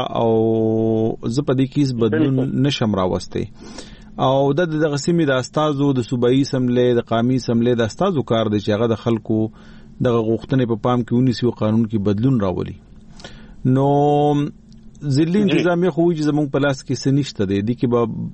او زپدي کیس بدلون نشم راوسته او د دغه سیمې د استادو د صوبایي سملې د قومي سملې د استادو کار دی چې هغه د خلکو د غوښتنې په پام کې ونیسي او قانون کې بدلون راولي. نو ځلې انتظامیه خو چې زموږ په لاس کې څه نشته دی د کې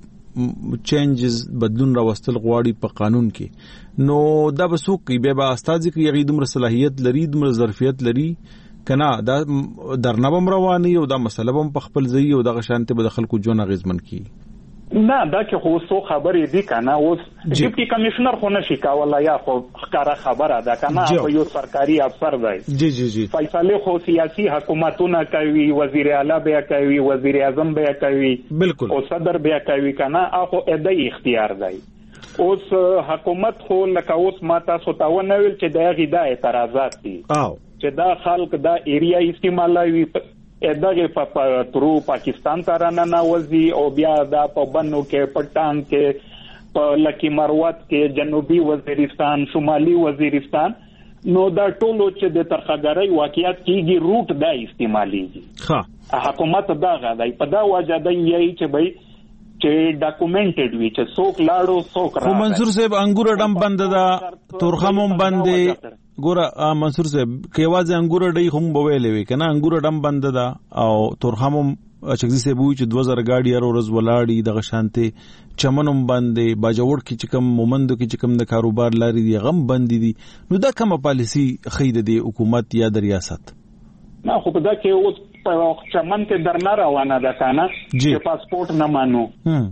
به چینجز بدلون راوستل غواړي په قانون کې. نو دا به څوک کوي بیا به استاد کې یغې دومره صلاحیت لري دومره ظرفیت لري کنه دا درنه بم رواني او دا مسله بم په خپل ځای او دغه شانته به د خلکو جون غیزمن کی. نه دا کې خو څو خبرې دي کنه اوس ډیپټي کمشنر خو نشي کولای یا خو ښکارا خبره ده کنه او یو سرکاري افسر دی. جی جی جی فیصله خو سیاسي حکومتونه کوي وزیر اعلی بیا کوي وزیر اعظم بیا کوي بالکل او صدر بیا کوي کنه اخو ادای اختیار دی. اوس حکومت خو لکه اوس ما تاسو ته ونویل چې دا غیدا اعتراضات دي او چې دا خلک دا ایریا استعمالوي ادغه په ترو پاکستان ته رانه وځي او بیا دا په بنو کې پټان کې په لکی مروت کې جنوبي وزیرستان شمالي وزیرستان نو دا ټولو چې د ترخګرۍ واقعیت کیږي روټ دا استعماليږي. ها حکومت دا غواړي په دا وجه دی چې به چې ډاکومېنټډ وي چې څوک لاړو څوک راغی. خو منصور صاحب انګور ډم بند دا تورخمم بند ګوره منصور صاحب کېواز انګور ډي هم بویلې وي کنه انګور ډم بند دا او تورخمم چګزي سه بوي چې دوه زره گاډي هر ورځ ولاړی د غشانته چمنوم باندې باجوړ کې چې کم مومندو کې چې کم د کاروبار لاري دي غم بند دي نو دا کومه پالیسی خید دي حکومت یا د ریاست نه خو په دا کې اوس په چمن کې درنه روانه ده کنه چې پاسپورت نه مانو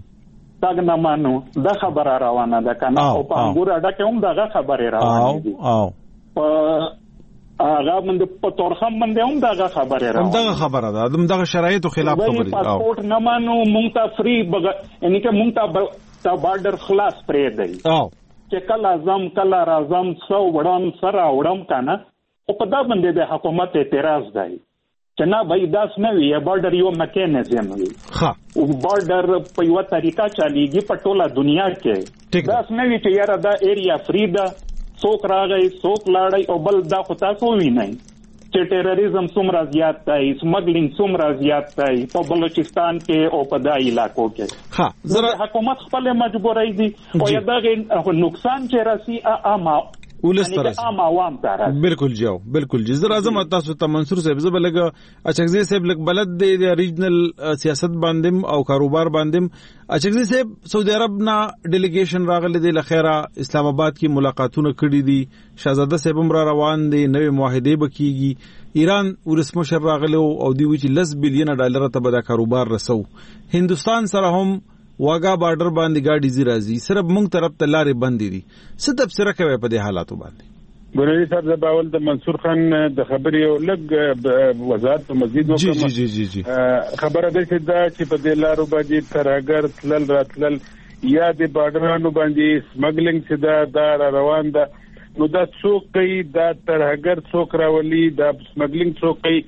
تاګ نه مانو دا خبره روانه ده کنه او په انګور اډه کې هم دا خبره روانه دي او په هغه باندې په تورخم باندې هم دا خبره راوړه هم دا خبره ده هم دا شرایطو خلاف خبره ده پاسپورت نه مانو مونږ ته فری یعنی که مونږ ته تا بارډر خلاص پرې دی او چې کله اعظم کله راځم سو وړم سره وړم کنه او په دا باندې د حکومت اعتراض دی چې نه بھائی داس نه وي بارډر یو میکانیزم وي ها او بارډر په یو طریقه چلیږي په ټوله دنیا کې داس نه وي چې یاره دا ایریا فری ده څوک راغی څوک لاړی او بل دا خو تاسو وینئ چې ټیرریزم څومره زیات دی سمګلینګ څومره زیات دی په بلوچستان کې او په دا علاقو کې ها زه حکومت خپل مجبورای دي او یا دا نقصان چې راسي عامه ولس طرف عام عوام طرف بالکل جاو بالکل جی زر اعظم تاسو ته منصور صاحب زبر لګه اچګزي صاحب لګ بلد دی ریجنل سیاست باندې او کاروبار باندې اچګزي صاحب سعودي عرب نا ډیلیګیشن راغله دی لخيره اسلام آباد کې ملاقاتونه کړي دي شاهزاده صاحب هم را روان دي نوې معاهده بکیږي ایران ورسمو شر راغله او دی وی چې لس بلین ډالر ته به دا کاروبار رسو هندستان سره هم واګه بارډر باندې گاډي زی راځي صرف مونږ طرف ته لارې بندې دي څه تفسیر کوي په دې حالاتو باندې ګورې صاحب د باول د منصور خان د خبرې یو لګ وضاحت مزید وکړم جی جی جی جی خبره ده چې دا چې په دې لارو باندې ترهګر تلل راتلل یا د بارډرانو باندې سمګلینګ چې دا دا روان ده نو دا څوک کوي دا ترهګر څوک راولي دا سمګلینګ څوک کوي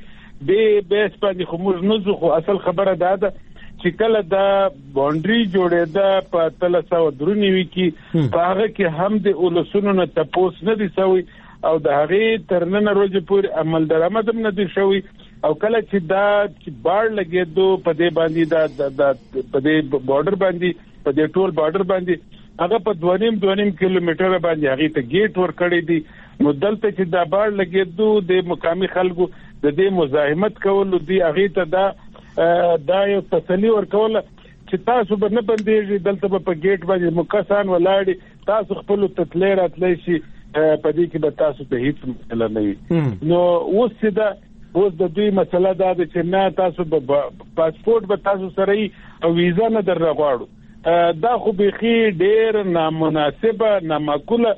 دې بیس باندې خو موږ نه ځو خو اصل خبره دا ده چې کله دا باونډري جوړېده په تلسا و درونی وی کې په هغه کې هم د اولسونو نه تپوس نه دي سوي او د هغه ترنن روز پورې عمل درآمد نه دي شوی او کله چې دا باړ لګېدو په دې باندې دا په دې بارډر باندې په دې ټول بارډر باندې هغه په دوانیم دوانیم کیلومتر باندې هغه ته گیټ ور کړی دي نو دلته چې دا باړ لګېدو د مقامي خلکو د دې مزاحمت کول دي هغه ته دا دا یو تسلی ورکول چې تاسو به نه بندېږي دلته به په گیټ باندې مکسان ولاړی تاسو خپل تتلې راتلی شي په دې کې به تاسو ته هیڅ مسله نه وي نو اوس چې دا اوس د دوی مسله دا ده چې نه تاسو به پاسپورت به تاسو سره او ویزا نه در راغواړو دا خو بيخي ډېر نامناسبه نامعقوله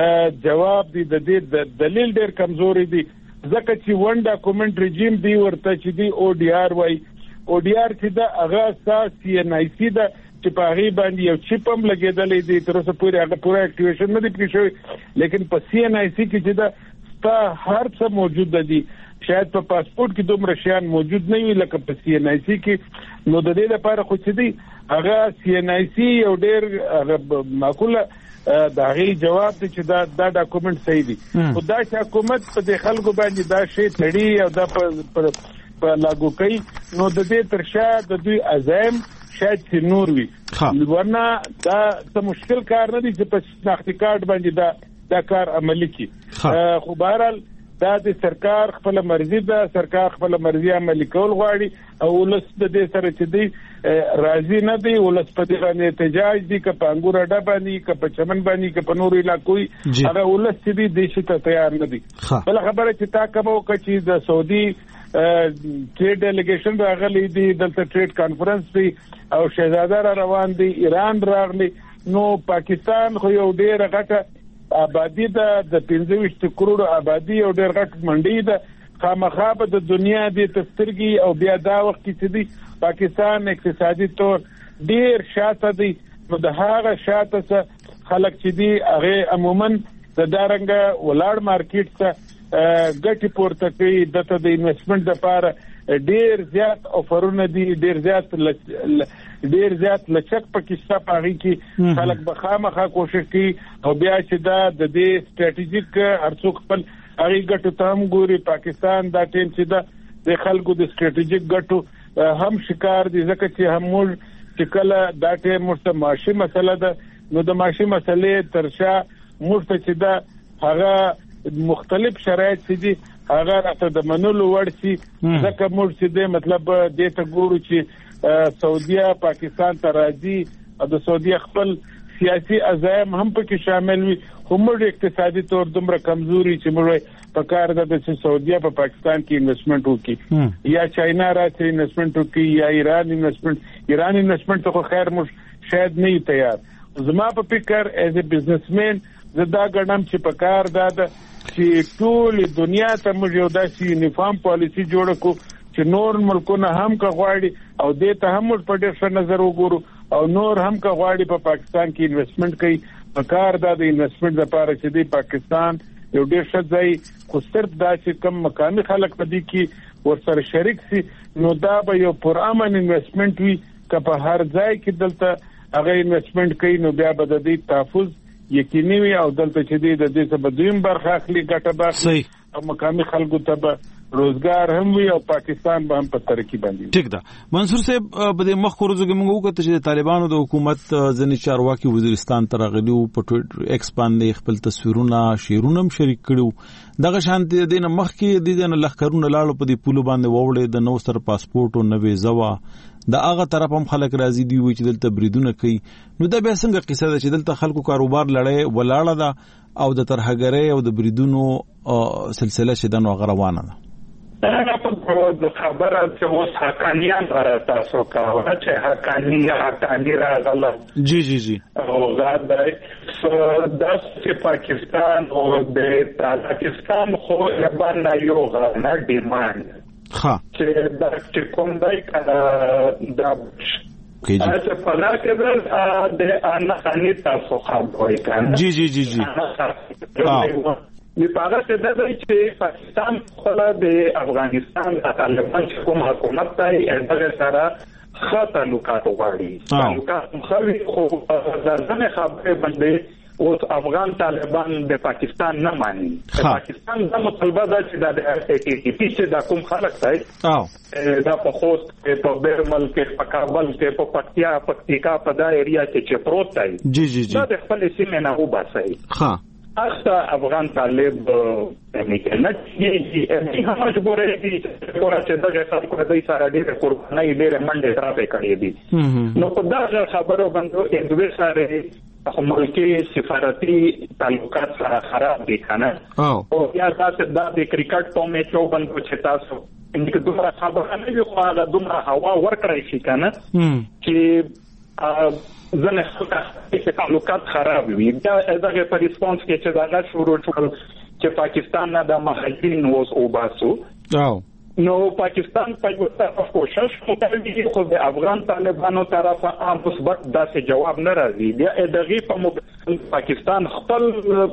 جواب دی د دې دلیل ډېر کمزوري دی ځکه چې ون ډاکومنت رژیم دی ورته چې دی او ډي آر وای او ډي آر چې دا هغه اساس سی ان آی سی دا چې په هغه باندې یو چیپ هم لګیدلې دی تر اوسه پورې هغه پوره اکټیویشن نه دی پکې شوی لیکن په سی ان آی سی کې چې دا ستا هر څه موجود دی شاید په پاسپورت کې دومره شیان موجود نه وي لکه په سی ان آی سی کې نو د دې لپاره خو چې دی هغه سی ان آی سی یو ډېر معقوله دا غي جواب دی چې دا دا ډاکومنت صحیح دي او دا چې حکومت په دې خلکو باندې دا شی تړي او دا په لاګو کوي نو د دې ترشا د دوی عزم شاید چې نور وي ورنه دا څه مشکل کار نه دی چې په شناختی کارت باندې دا دا کار عملی کی خو بهرحال دا د سرکار خپل مرزي ده سرکار خپل مرزي عملي کول غواړي او ولس د دې سره چې دی راضي نه دی ولس په دې باندې احتجاج دي که په انګور اډه باندې که په چمن باندې که په نور علاقو هغه ولس چې دی د شي ته تیار نه دي بل خبره چې تا کوم چې د سعودي ټریډ ډیلیګیشن راغلي دي دلته ټریډ کانفرنس دی او شهزاده را روان دي ایران راغلي نو پاکستان خو یو ډیر غټه آبادی ده د پنځه ویشت کروڑ آبادی او ډیر غټ منډي ده خامخا په د دنیا د تسترګي او بیا دا وخت کې چې پاکستان اقتصادي تور ډیر شاته دی نو د هغه شاته څخه خلک چې دی هغه عموما د دارنګ ولاړ مارکیټ څخه ګټي پورته کوي دته د انویسټمنٹ لپاره ډیر زیات افرونه دي ډیر زیات ډیر زیات لچک پاکستان پاغي کې خلک بخامخه کوشش کوي او بیا چې دا د دې سټریټیجیک ارڅوک خپل هغه ګټو ته هم ګوري پاکستان دا ټیم چې دا د خلکو د سټریټیجیک ګټو هم شکار دي ځکه چې هم چې کله دا ټیم مرته معاشي مسله ده نو د معاشي مسلې ترشا مرته چې دا هغه مختلف شرایط چې دي هغه راته د منلو وړ شي ځکه موږ چې د مطلب دې ته ګورو چې سعودیا پاکستان ته راځي او د سعودیا خپل سیاسي عزایم هم پکې شامل وي خو موږ اقتصادي تور دومره کمزوري چې موږ په کار ده چې سعودیا په پاکستان کې انویسټمنٹ وکړي یا چاینا راځي انویسټمنٹ وکړي یا ایران انویسټمنٹ ایران انویسټمنٹ ته خو خیر موږ شاید نه تیار زما په فکر ایز ا بزنسمن زدا ګڼم چې په کار ده چې ټول دنیا ته موږ یو داسې یونیفارم پالیسی جوړ کړو چې نور ملکونه هم کا غواړي او دې ته هم په ډېر ښه نظر وګورو او نور هم کا غواړي په پاکستان کې انویسټمنٹ کوي پکار دا د انویسټمنټ لپاره چې دی پاکستان یو ډیر ښه ځای خو صرف دا چې کم مقامي خلک په دې کې ورسره شریک سي نو دا به یو پرامن انویسټمنټ وي که په هر ځای کې دلته هغه انویسټمنټ کوي نو بیا به د دې تحفظ یقیني وي او دلته چې دی د دې څخه به دویم برخه اخلي ګټه به اخلي او مقامي خلکو ته به روزګار هم وي او پاکستان به هم په ترقی باندې. ٹھیک ده منصور صاحب په دې مخ ورځو کې موږ وکړو چې طالبانو د حکومت ځنې چارواکي وزیرستان ته راغلي او په ټوئیټر ایکس باندې خپل تصویرونه شیرونه هم شریک کړو دغه شانتي د نه مخ کې د دې نه لخرونه لاړو په دې پولو باندې ووړې د نو سر پاسپورت او نوې زوا د هغه طرف هم خلک راضي دي وي چې دلته بریدونه کوي نو دا به څنګه قصه ده چې دلته خلکو کاروبار لړۍ ولاړه ده او د ترهګرۍ او د بریدونو سلسله شیدان او غروانه ده. دا په خبره چې اوس حقانیان را تاسو کاوه چې حقانی حقانی راغله جی جی جی او دا د پاکستان او د تاجکستان خو باندې یو غنا ډیماند ها چې دا چې کوم دای کړه دا چې په لکه د انا خاني تاسو خبرې کړه جی جی جی جی ها می پاره څه د چې پاکستان خپل د افغانستان د طالبان کوم حکومت ته دغه سره خاطر تعلقات وغواړي تعلقات مخوي خو ځنه خبره باندې او افغان طالبان د پاکستان نه مانی پاکستان د مطالبه ده چې د ټي ټي پی چې د کوم خلک دی دا په خوست په بیرمل کې په کابل کې په پکتیا پکتیکا په دا ایریا کې چې پروت دی جی جی جی دا د خپل سیمه نه وباسي ها اخته افغان طالب امریکا یې هم مجبور دي چې دغه خلکو د سره ډېر قرباني ډېر منډه ترافه کړې دي نو په دا خبرو باندې د دوی سره په ملکی سفارتي تعلقات سره خراب دي کنه او یا تاسو د کرکټ په میچو باندې چې تاسو انګلیس دوه خبره نه وي خو هغه دومره هوا ورکړی شي کنه چې ځنه څه تعلقات خراب وي دا دغه په ریسپانس کې چې دا شروع شول چې پاکستان نه د مهاجرین اوس او باسو او نو پاکستان په یو طرف کوشش کوي خو د افغان طالبانو طرف هم مثبت داسې جواب نه راځي بیا دغه په پاکستان خپل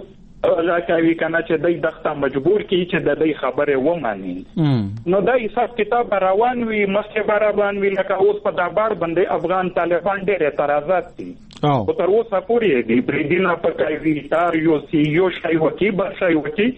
راکوي کنه چې دای دغه مجبور کی چې د دې خبره ومني نو دا حساب کتاب روان وي مخکې روان وي لکه اوس په دابار باندې افغان طالبان ډېر اعتراضات دي او تر اوسه پورې دي بریدینا په کوي تار یو سی یو شای وکی بل شای وکی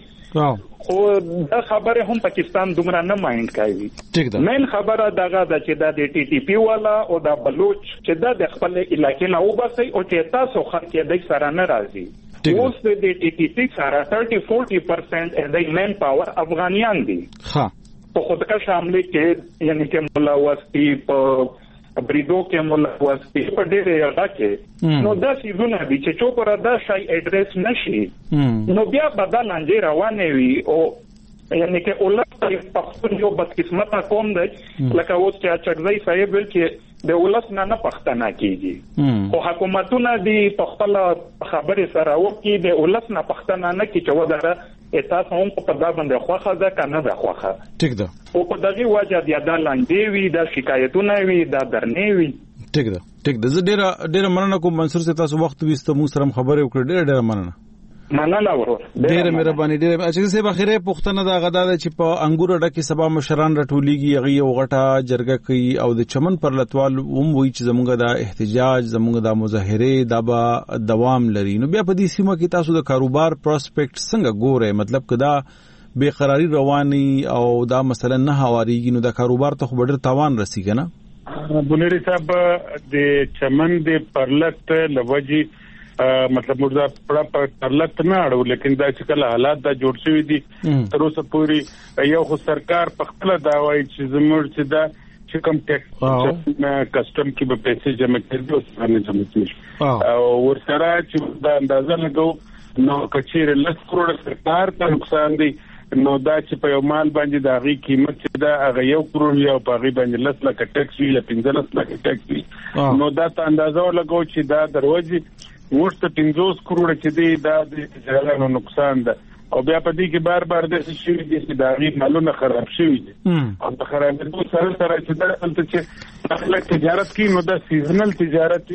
خو دا خبره هم پاکستان دومره نه مایند کوي مین خبره دغه د چې د ټي ټي پی والا او د بلوچ چې د خپل علاقې نه وباسي او چې تاسو خلک د سره نه راځي اوس د ټي ټي پی سره thirty forty percent د مین پاور افغانیان دي ها په خودکش حمله کې یعنی چې ملوثي په بریدو کې ملوثي په ډېر یاده کې نو دا سیزونه دي چې چوپ را دا شای اډریس نشي نو بیا بدل انځي روانه وي او یعنی چې اولاد په یو بدقسمته قوم دی لکه اوس چې چرځي صاحب ول چې د ولس نه نه پښتنه کیږي او حکومتونه دی په خپل خبره سره وکي د ولس نه پښتنه نه کی چې ودره تاسو هم په دا باندې خوخه ده کنه ده خوخه ټیک ده او په دغه وجه د ادا لاندې وی د شکایتونه وی د درنې وی ټیک ده ټیک ده زه ډیره ډیره مننه کوم منصور سي تاسو وخت وستو مو سره خبرې وکړې ډیره ډیره مننه مننه ورو ډیره مهرباني ډیره چې څه بخیره پښتنه دا غدا چې په انګور ډکه سبا مشران راټولېږي هغه یو غټه جرګه کوي او د چمن پر لټوال هم وایي چې زمونږ د احتجاج زمونږ د مظاهره د با دوام لري نو بیا په دې سیمه کې تاسو د کاروبار پروسپیکټ څنګه ګوره مطلب کدا بے قراری رواني او دا مثلا نه هواريږي نو د کاروبار ته خو ډېر تاوان رسیږي نه بنيري صاحب د چمن د پرلط لوجي مطلب مردا پړه په ترلط نه اړو لیکن دا چې کله حالات دا جوړ شوی دي تر اوسه پوری یو خو سرکار په خپل دا وایي چې زموږ چې دا چې کوم ټیکس کسٹم کې به پیسې جمع کړي او څنګه جمع کړي او ورسره چې دا اندازه لګو نو کچیر لس کروڑ سرکار ته نقصان دی نو دا چې په یو مال باندې دا غي قیمت چې دا هغه یو کروڑ یا په غي باندې لس لک ټیکس وی یا پنځه لک ټیکس وی نو دا ته اندازه لګو چې دا دروازې ورته پنځوس کروڑ چې دی دا د تجارتونو نقصان ده او بیا په دې کې بار بار د شي چې دا غي مالونه خراب شوی دي او د خرابېدو سره سره چې دا څه چې خپل تجارت کې نو دا سیزنل تجارت وي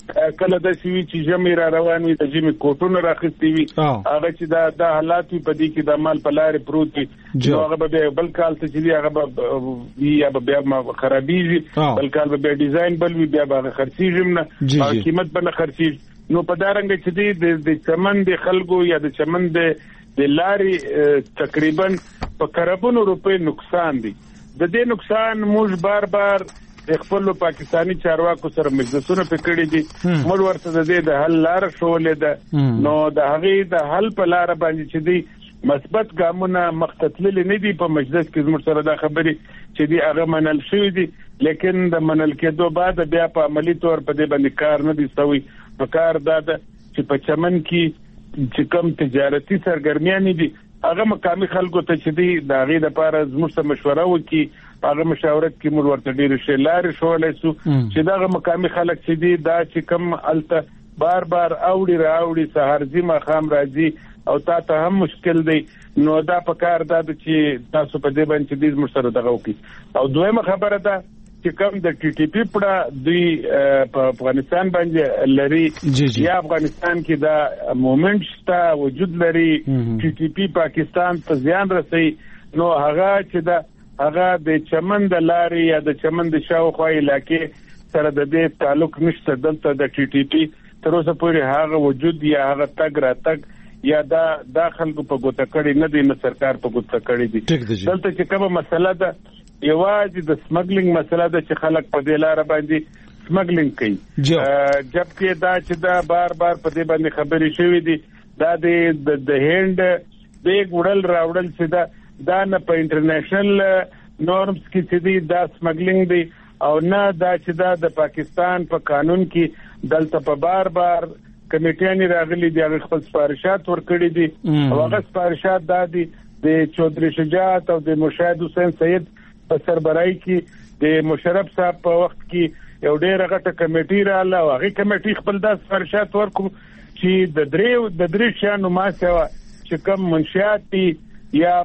کله د سوي چې جمع را روان وي د جمع کوټونه راخستي وي هغه چې دا د حالات په دې کې د مال په لارې پروت وي نو هغه به بل کال ته چې هغه به یا به بیا خرابېږي بل کال به ډیزاین بل وي بیا به خرڅېږي نه او قیمت به نه خرڅېږي نو په دا رنګ چې دی د چمن د خلکو یا د چمن د د لارې تقریبا په کربونو روپے نقصان دی د دې نقصان موږ بار بار د خپل پاکستانی چارواکو سره مجلسونه پکړې دي موږ ورته د دې د حل لار شولې ده نو د هغې د حل په لار باندې چې دی مثبت ګامونه مختتللې نه دي په مجلس کې زموږ سره دا خبرې چې دی هغه منل شوی دي لیکن د منل کېدو بعد بیا په عملی تور په دې باندې کار نه دي شوی په کار دا ده چې په چمن کې چې کوم تجارتي سرګرمیان دي هغه مقامي خلکو ته چې دی د هغې لپاره زموږ ته مشوره وکړي هغه مشاورت کې موږ ورته ډېرې ښې لارې ښوولی شو چې دغه مقامي خلک چې دي دا چې کوم هلته بار بار اوړي راوړي سهار ځي ماښام راځي او تا ته هم مشکل دی نو دا په کار دا ده چې تاسو په دې باندې چې دی زموږ سره دغه وکړي او دویمه خبره ده چې کوم د ټي ټي پي پړه دوی په افغانستان باندې لري یا افغانستان کې دا مومنټ شته وجود لري ټي ټي پي پاکستان ته زیان رسوي نو هغه چې دا هغه د چمن د لارې یا د چمن د شاوخوا علاقې سره د دې تعلق نشته دلته د ټي ټي پي تر اوسه پورې هغه وجود یا هغه تګ راتګ یا دا دا خلکو په ګوته کړي نه دی نه سرکار په ګوته کړي دي دلته چې کومه مسله ده یوازې د سمګلینګ مسله ده چې خلک په دې لار باندې سمګلینګ کوي جبکې دا چې دا بار بار په دې باندې خبرې شوې دي دا د د هند بیگ وړل راوړل چې دا دا نه په انټرنیشنل نورمز کې چې دی دا سمګلینګ دی او نه دا چې دا د پاکستان په قانون کې دلته په بار بار کمیټیانې راغلي دي هغه خپل سپارښات ورکړي دي او هغه سپارښات دا دي د چودري شجاعت او د مشاهد حسین سید په سربراهي کې د مشرف صاحب په وخت کې یو ډېره غټه کمیټي رااله او هغې کمیټي خپل دا سپارښات ورکړو چې د درې د درې شیانو ما سوه چې کوم منشیات دي یا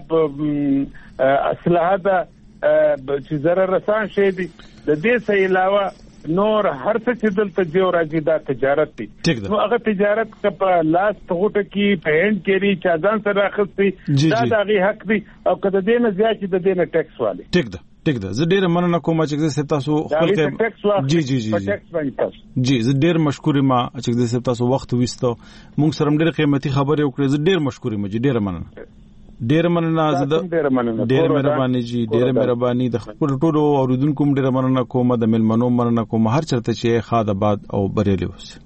اسلحه ده چې ضرر رسان شي دي د دې څخه علاوه نور هر څه چې دلته ځي او راځي دا تجارت دی نو هغه تجارت که په لاس په غوټه کې په هند کې لري چا ځان سره اخیستی دا د هغې حق دی او که د دې نه زیات چې د دې نه ټیکس والي ټیک ده ټیک ده زه ډېره مننه کوم چې صاحب تاسو خپل جی جی جی جی زه ډېر مشکور یم چې صاحب تاسو وخت وستو موږ سره ډېر قیمتي خبرې وکړې زه ډېر مشکور یم ډېر مننه ډېر مننه زه ډېر مهرباني جی ډېر مهرباني د خپل ټولو اوریدونکو ډېر مننه کوم د ملمنو مننه کوم هر چرته چې خاد آباد او بریالي اوسه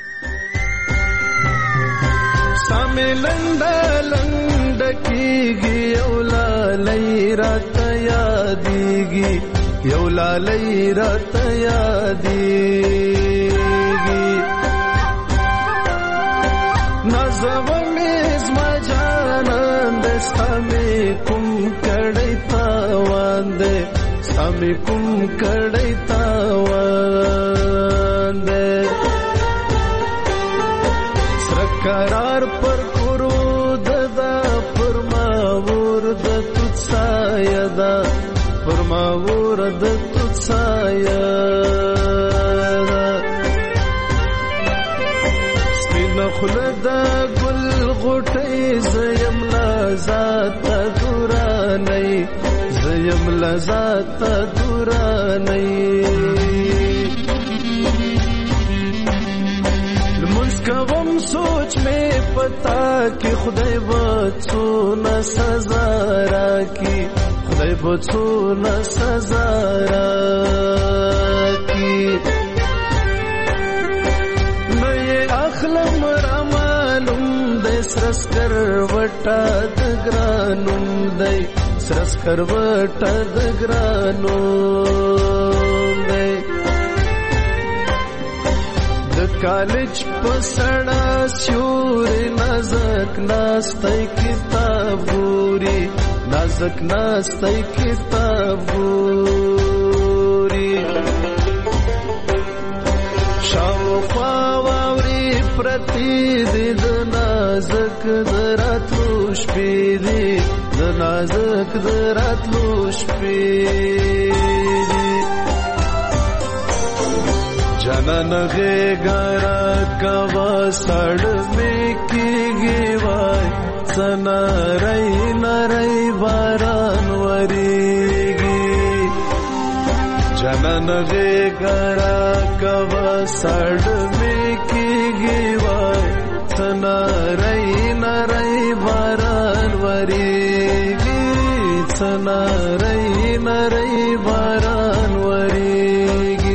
ساملند لند کیږي اولا لیرات یادېږي یولا لیرات یادېږي نازو سامي کوم کړي تاوان دې سامي کوم کړي تاوان دې سرکار پر کرود دا فرماور د تڅایا دا فرماور د تڅایا سپین خلد ګل غټي زیم لذات دورانی زیم لذات دورانی لمسکوم سوچ میں پتا کہ خدای بچو نہ سزا راکی خدای بچو نہ سزا راکی نئے اخلم رامالم سرسکر وټا د ګرانو دی سرسکر وټا د ګرانو دی د کالج پسړا سیور نازک ناستای کتاب ګوري نازک ناستای کتاب ګوري شاوخوا واوري پرتی د نازک دراتلو شپې دي د نازک دراتلو شپې دي जनन गेगरा कवा सड़ में की गिवाय सना रई नरई बारान वरीगी जनन गेगरा कवा सड़ में की गिवाय सना रई नरई बारान वरीगी सना रई नरई बारान वरीगी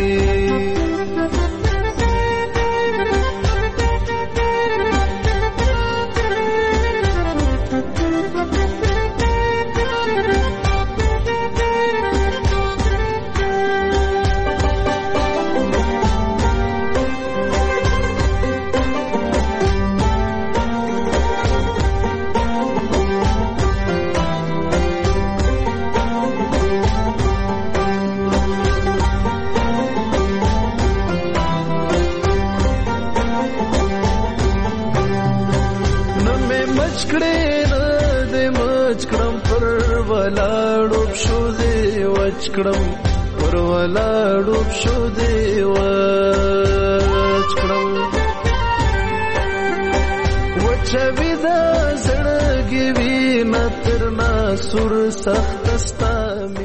वचकडम परवलाडूप शोधे वचकडम वचविदा जडगिवी नतरना सुर सख्तस्तामी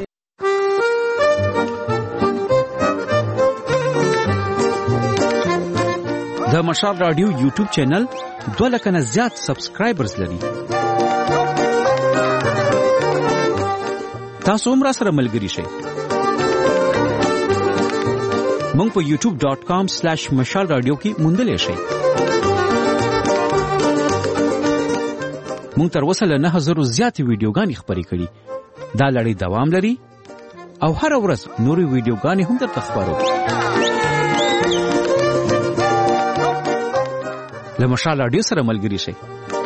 د مشال رادیو یوټیوب چینل دوه لکه نه زیات سبسکرایبرز لري. تاسو هم را سره ملګری شئ. مونږ په یوټیوب ډاٹ کام سلیش مشال رادیو کې موندلی شئ. مونږ تر اوسه له نه هزرو زیاتې ویډیوګانې خپرې کړي. دا لړۍ دوام لري او هره ورځ نورې ویډیوګانې هم درته خپرو. له مشال رادیو سره ملګری شئ.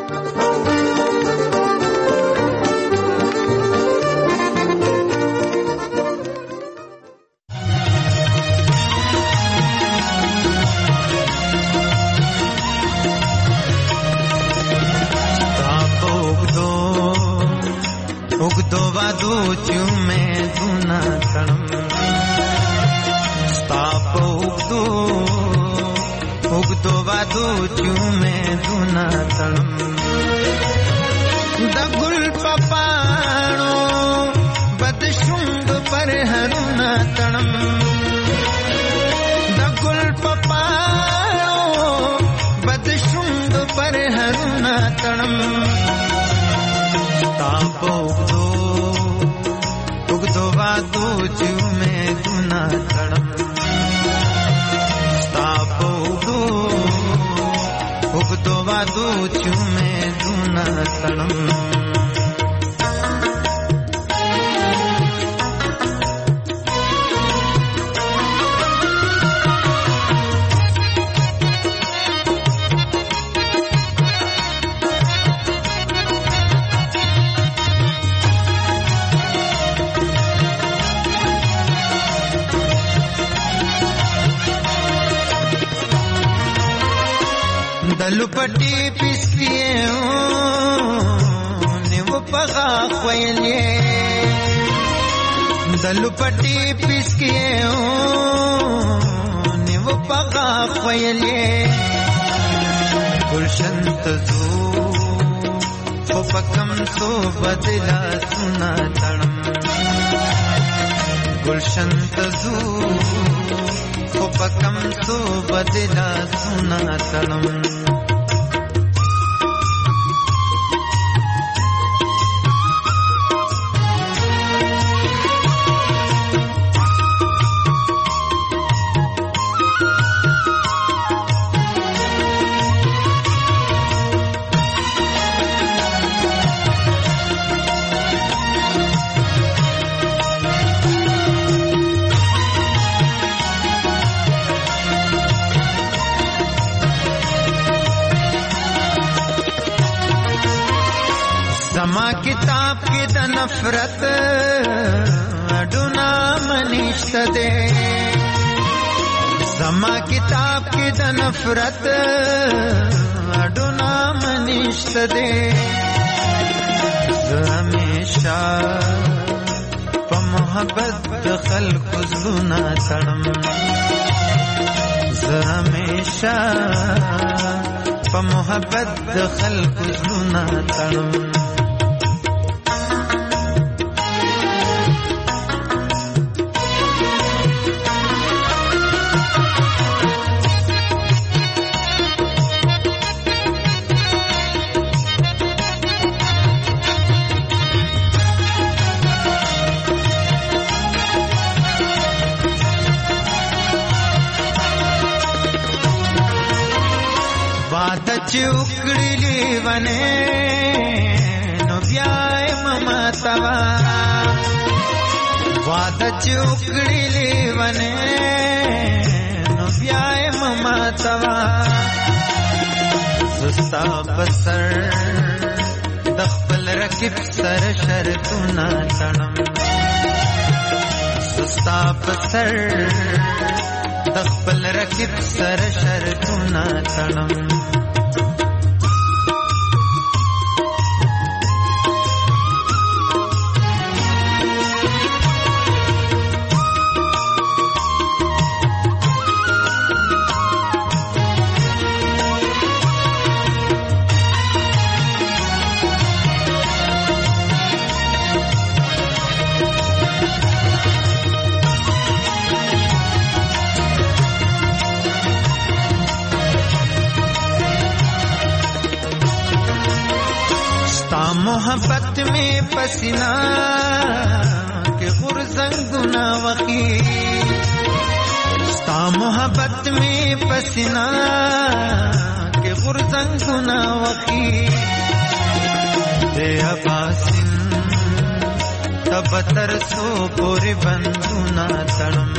दलुपटी पिस्किए निव पगा ख्वैले दलुपटी पिस्किए निव पगा ख्वैले गुलशन तजू हो पकम तो बदला सुना तड़म गुलशन तजू हो पकम तो बदला सुना तड़म समा किताब की द नफरत अडुना मनिष्ठ दे समा किताब की द नफरत अडुना मनिष्ठ दे हमेशा प मोहब्बत खल्क जुना तड़म हमेशा په محبت د خلکو زړونه تړم चुकड़ी बने नो ब्याय ममतवा वाद चुकड़ी बने नो ब्याय ममतवा सुस्ता बसर दखल रकिब सर शरतुना तणम सुस्ता बसर दखल रकिब सर शरतुना तणम मोहब्बत में पसीना के गुरजंग गुना वकी ता मोहब्बत में पसीना के गुरजंग गुना वकी दे अबासिन तब तरसो पूरी बंदुना तड़म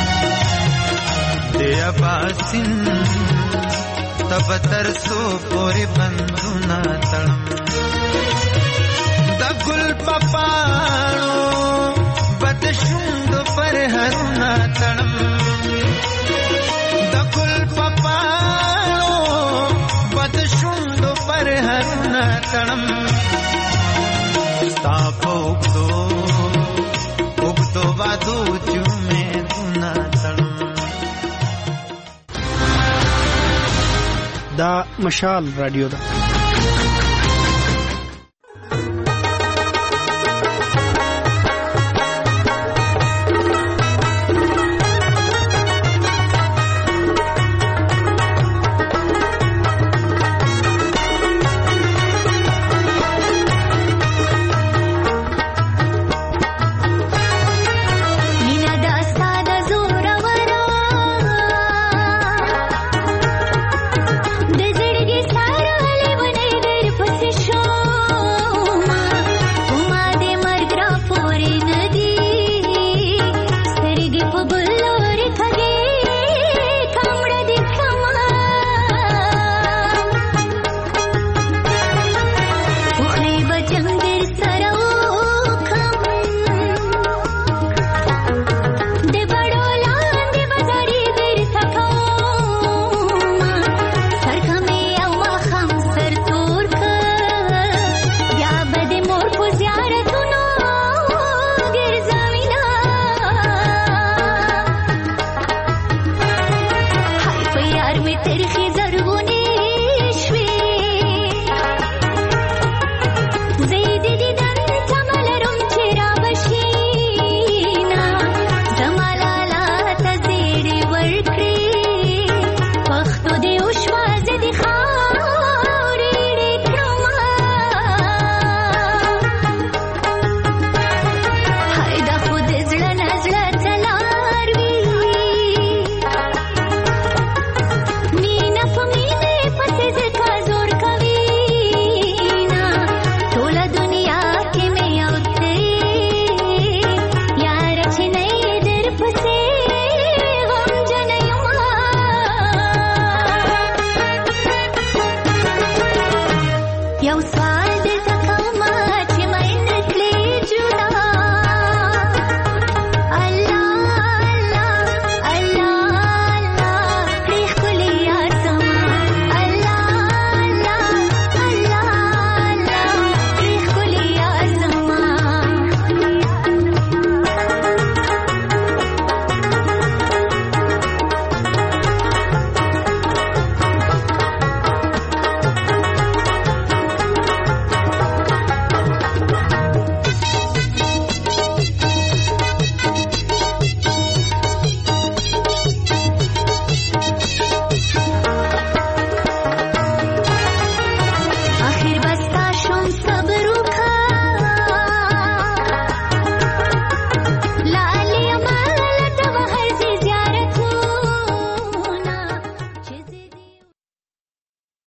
दे अबासिन तब तरसो पूरी बंदुना तड़म गुल पपाणो बदशुंद पर हरुना तणम दगुल पपाणो बदशुंद पर हरुना तणम तापो उगदो उगदो वादो जुमे दुना तणम دا مشال رادیو ده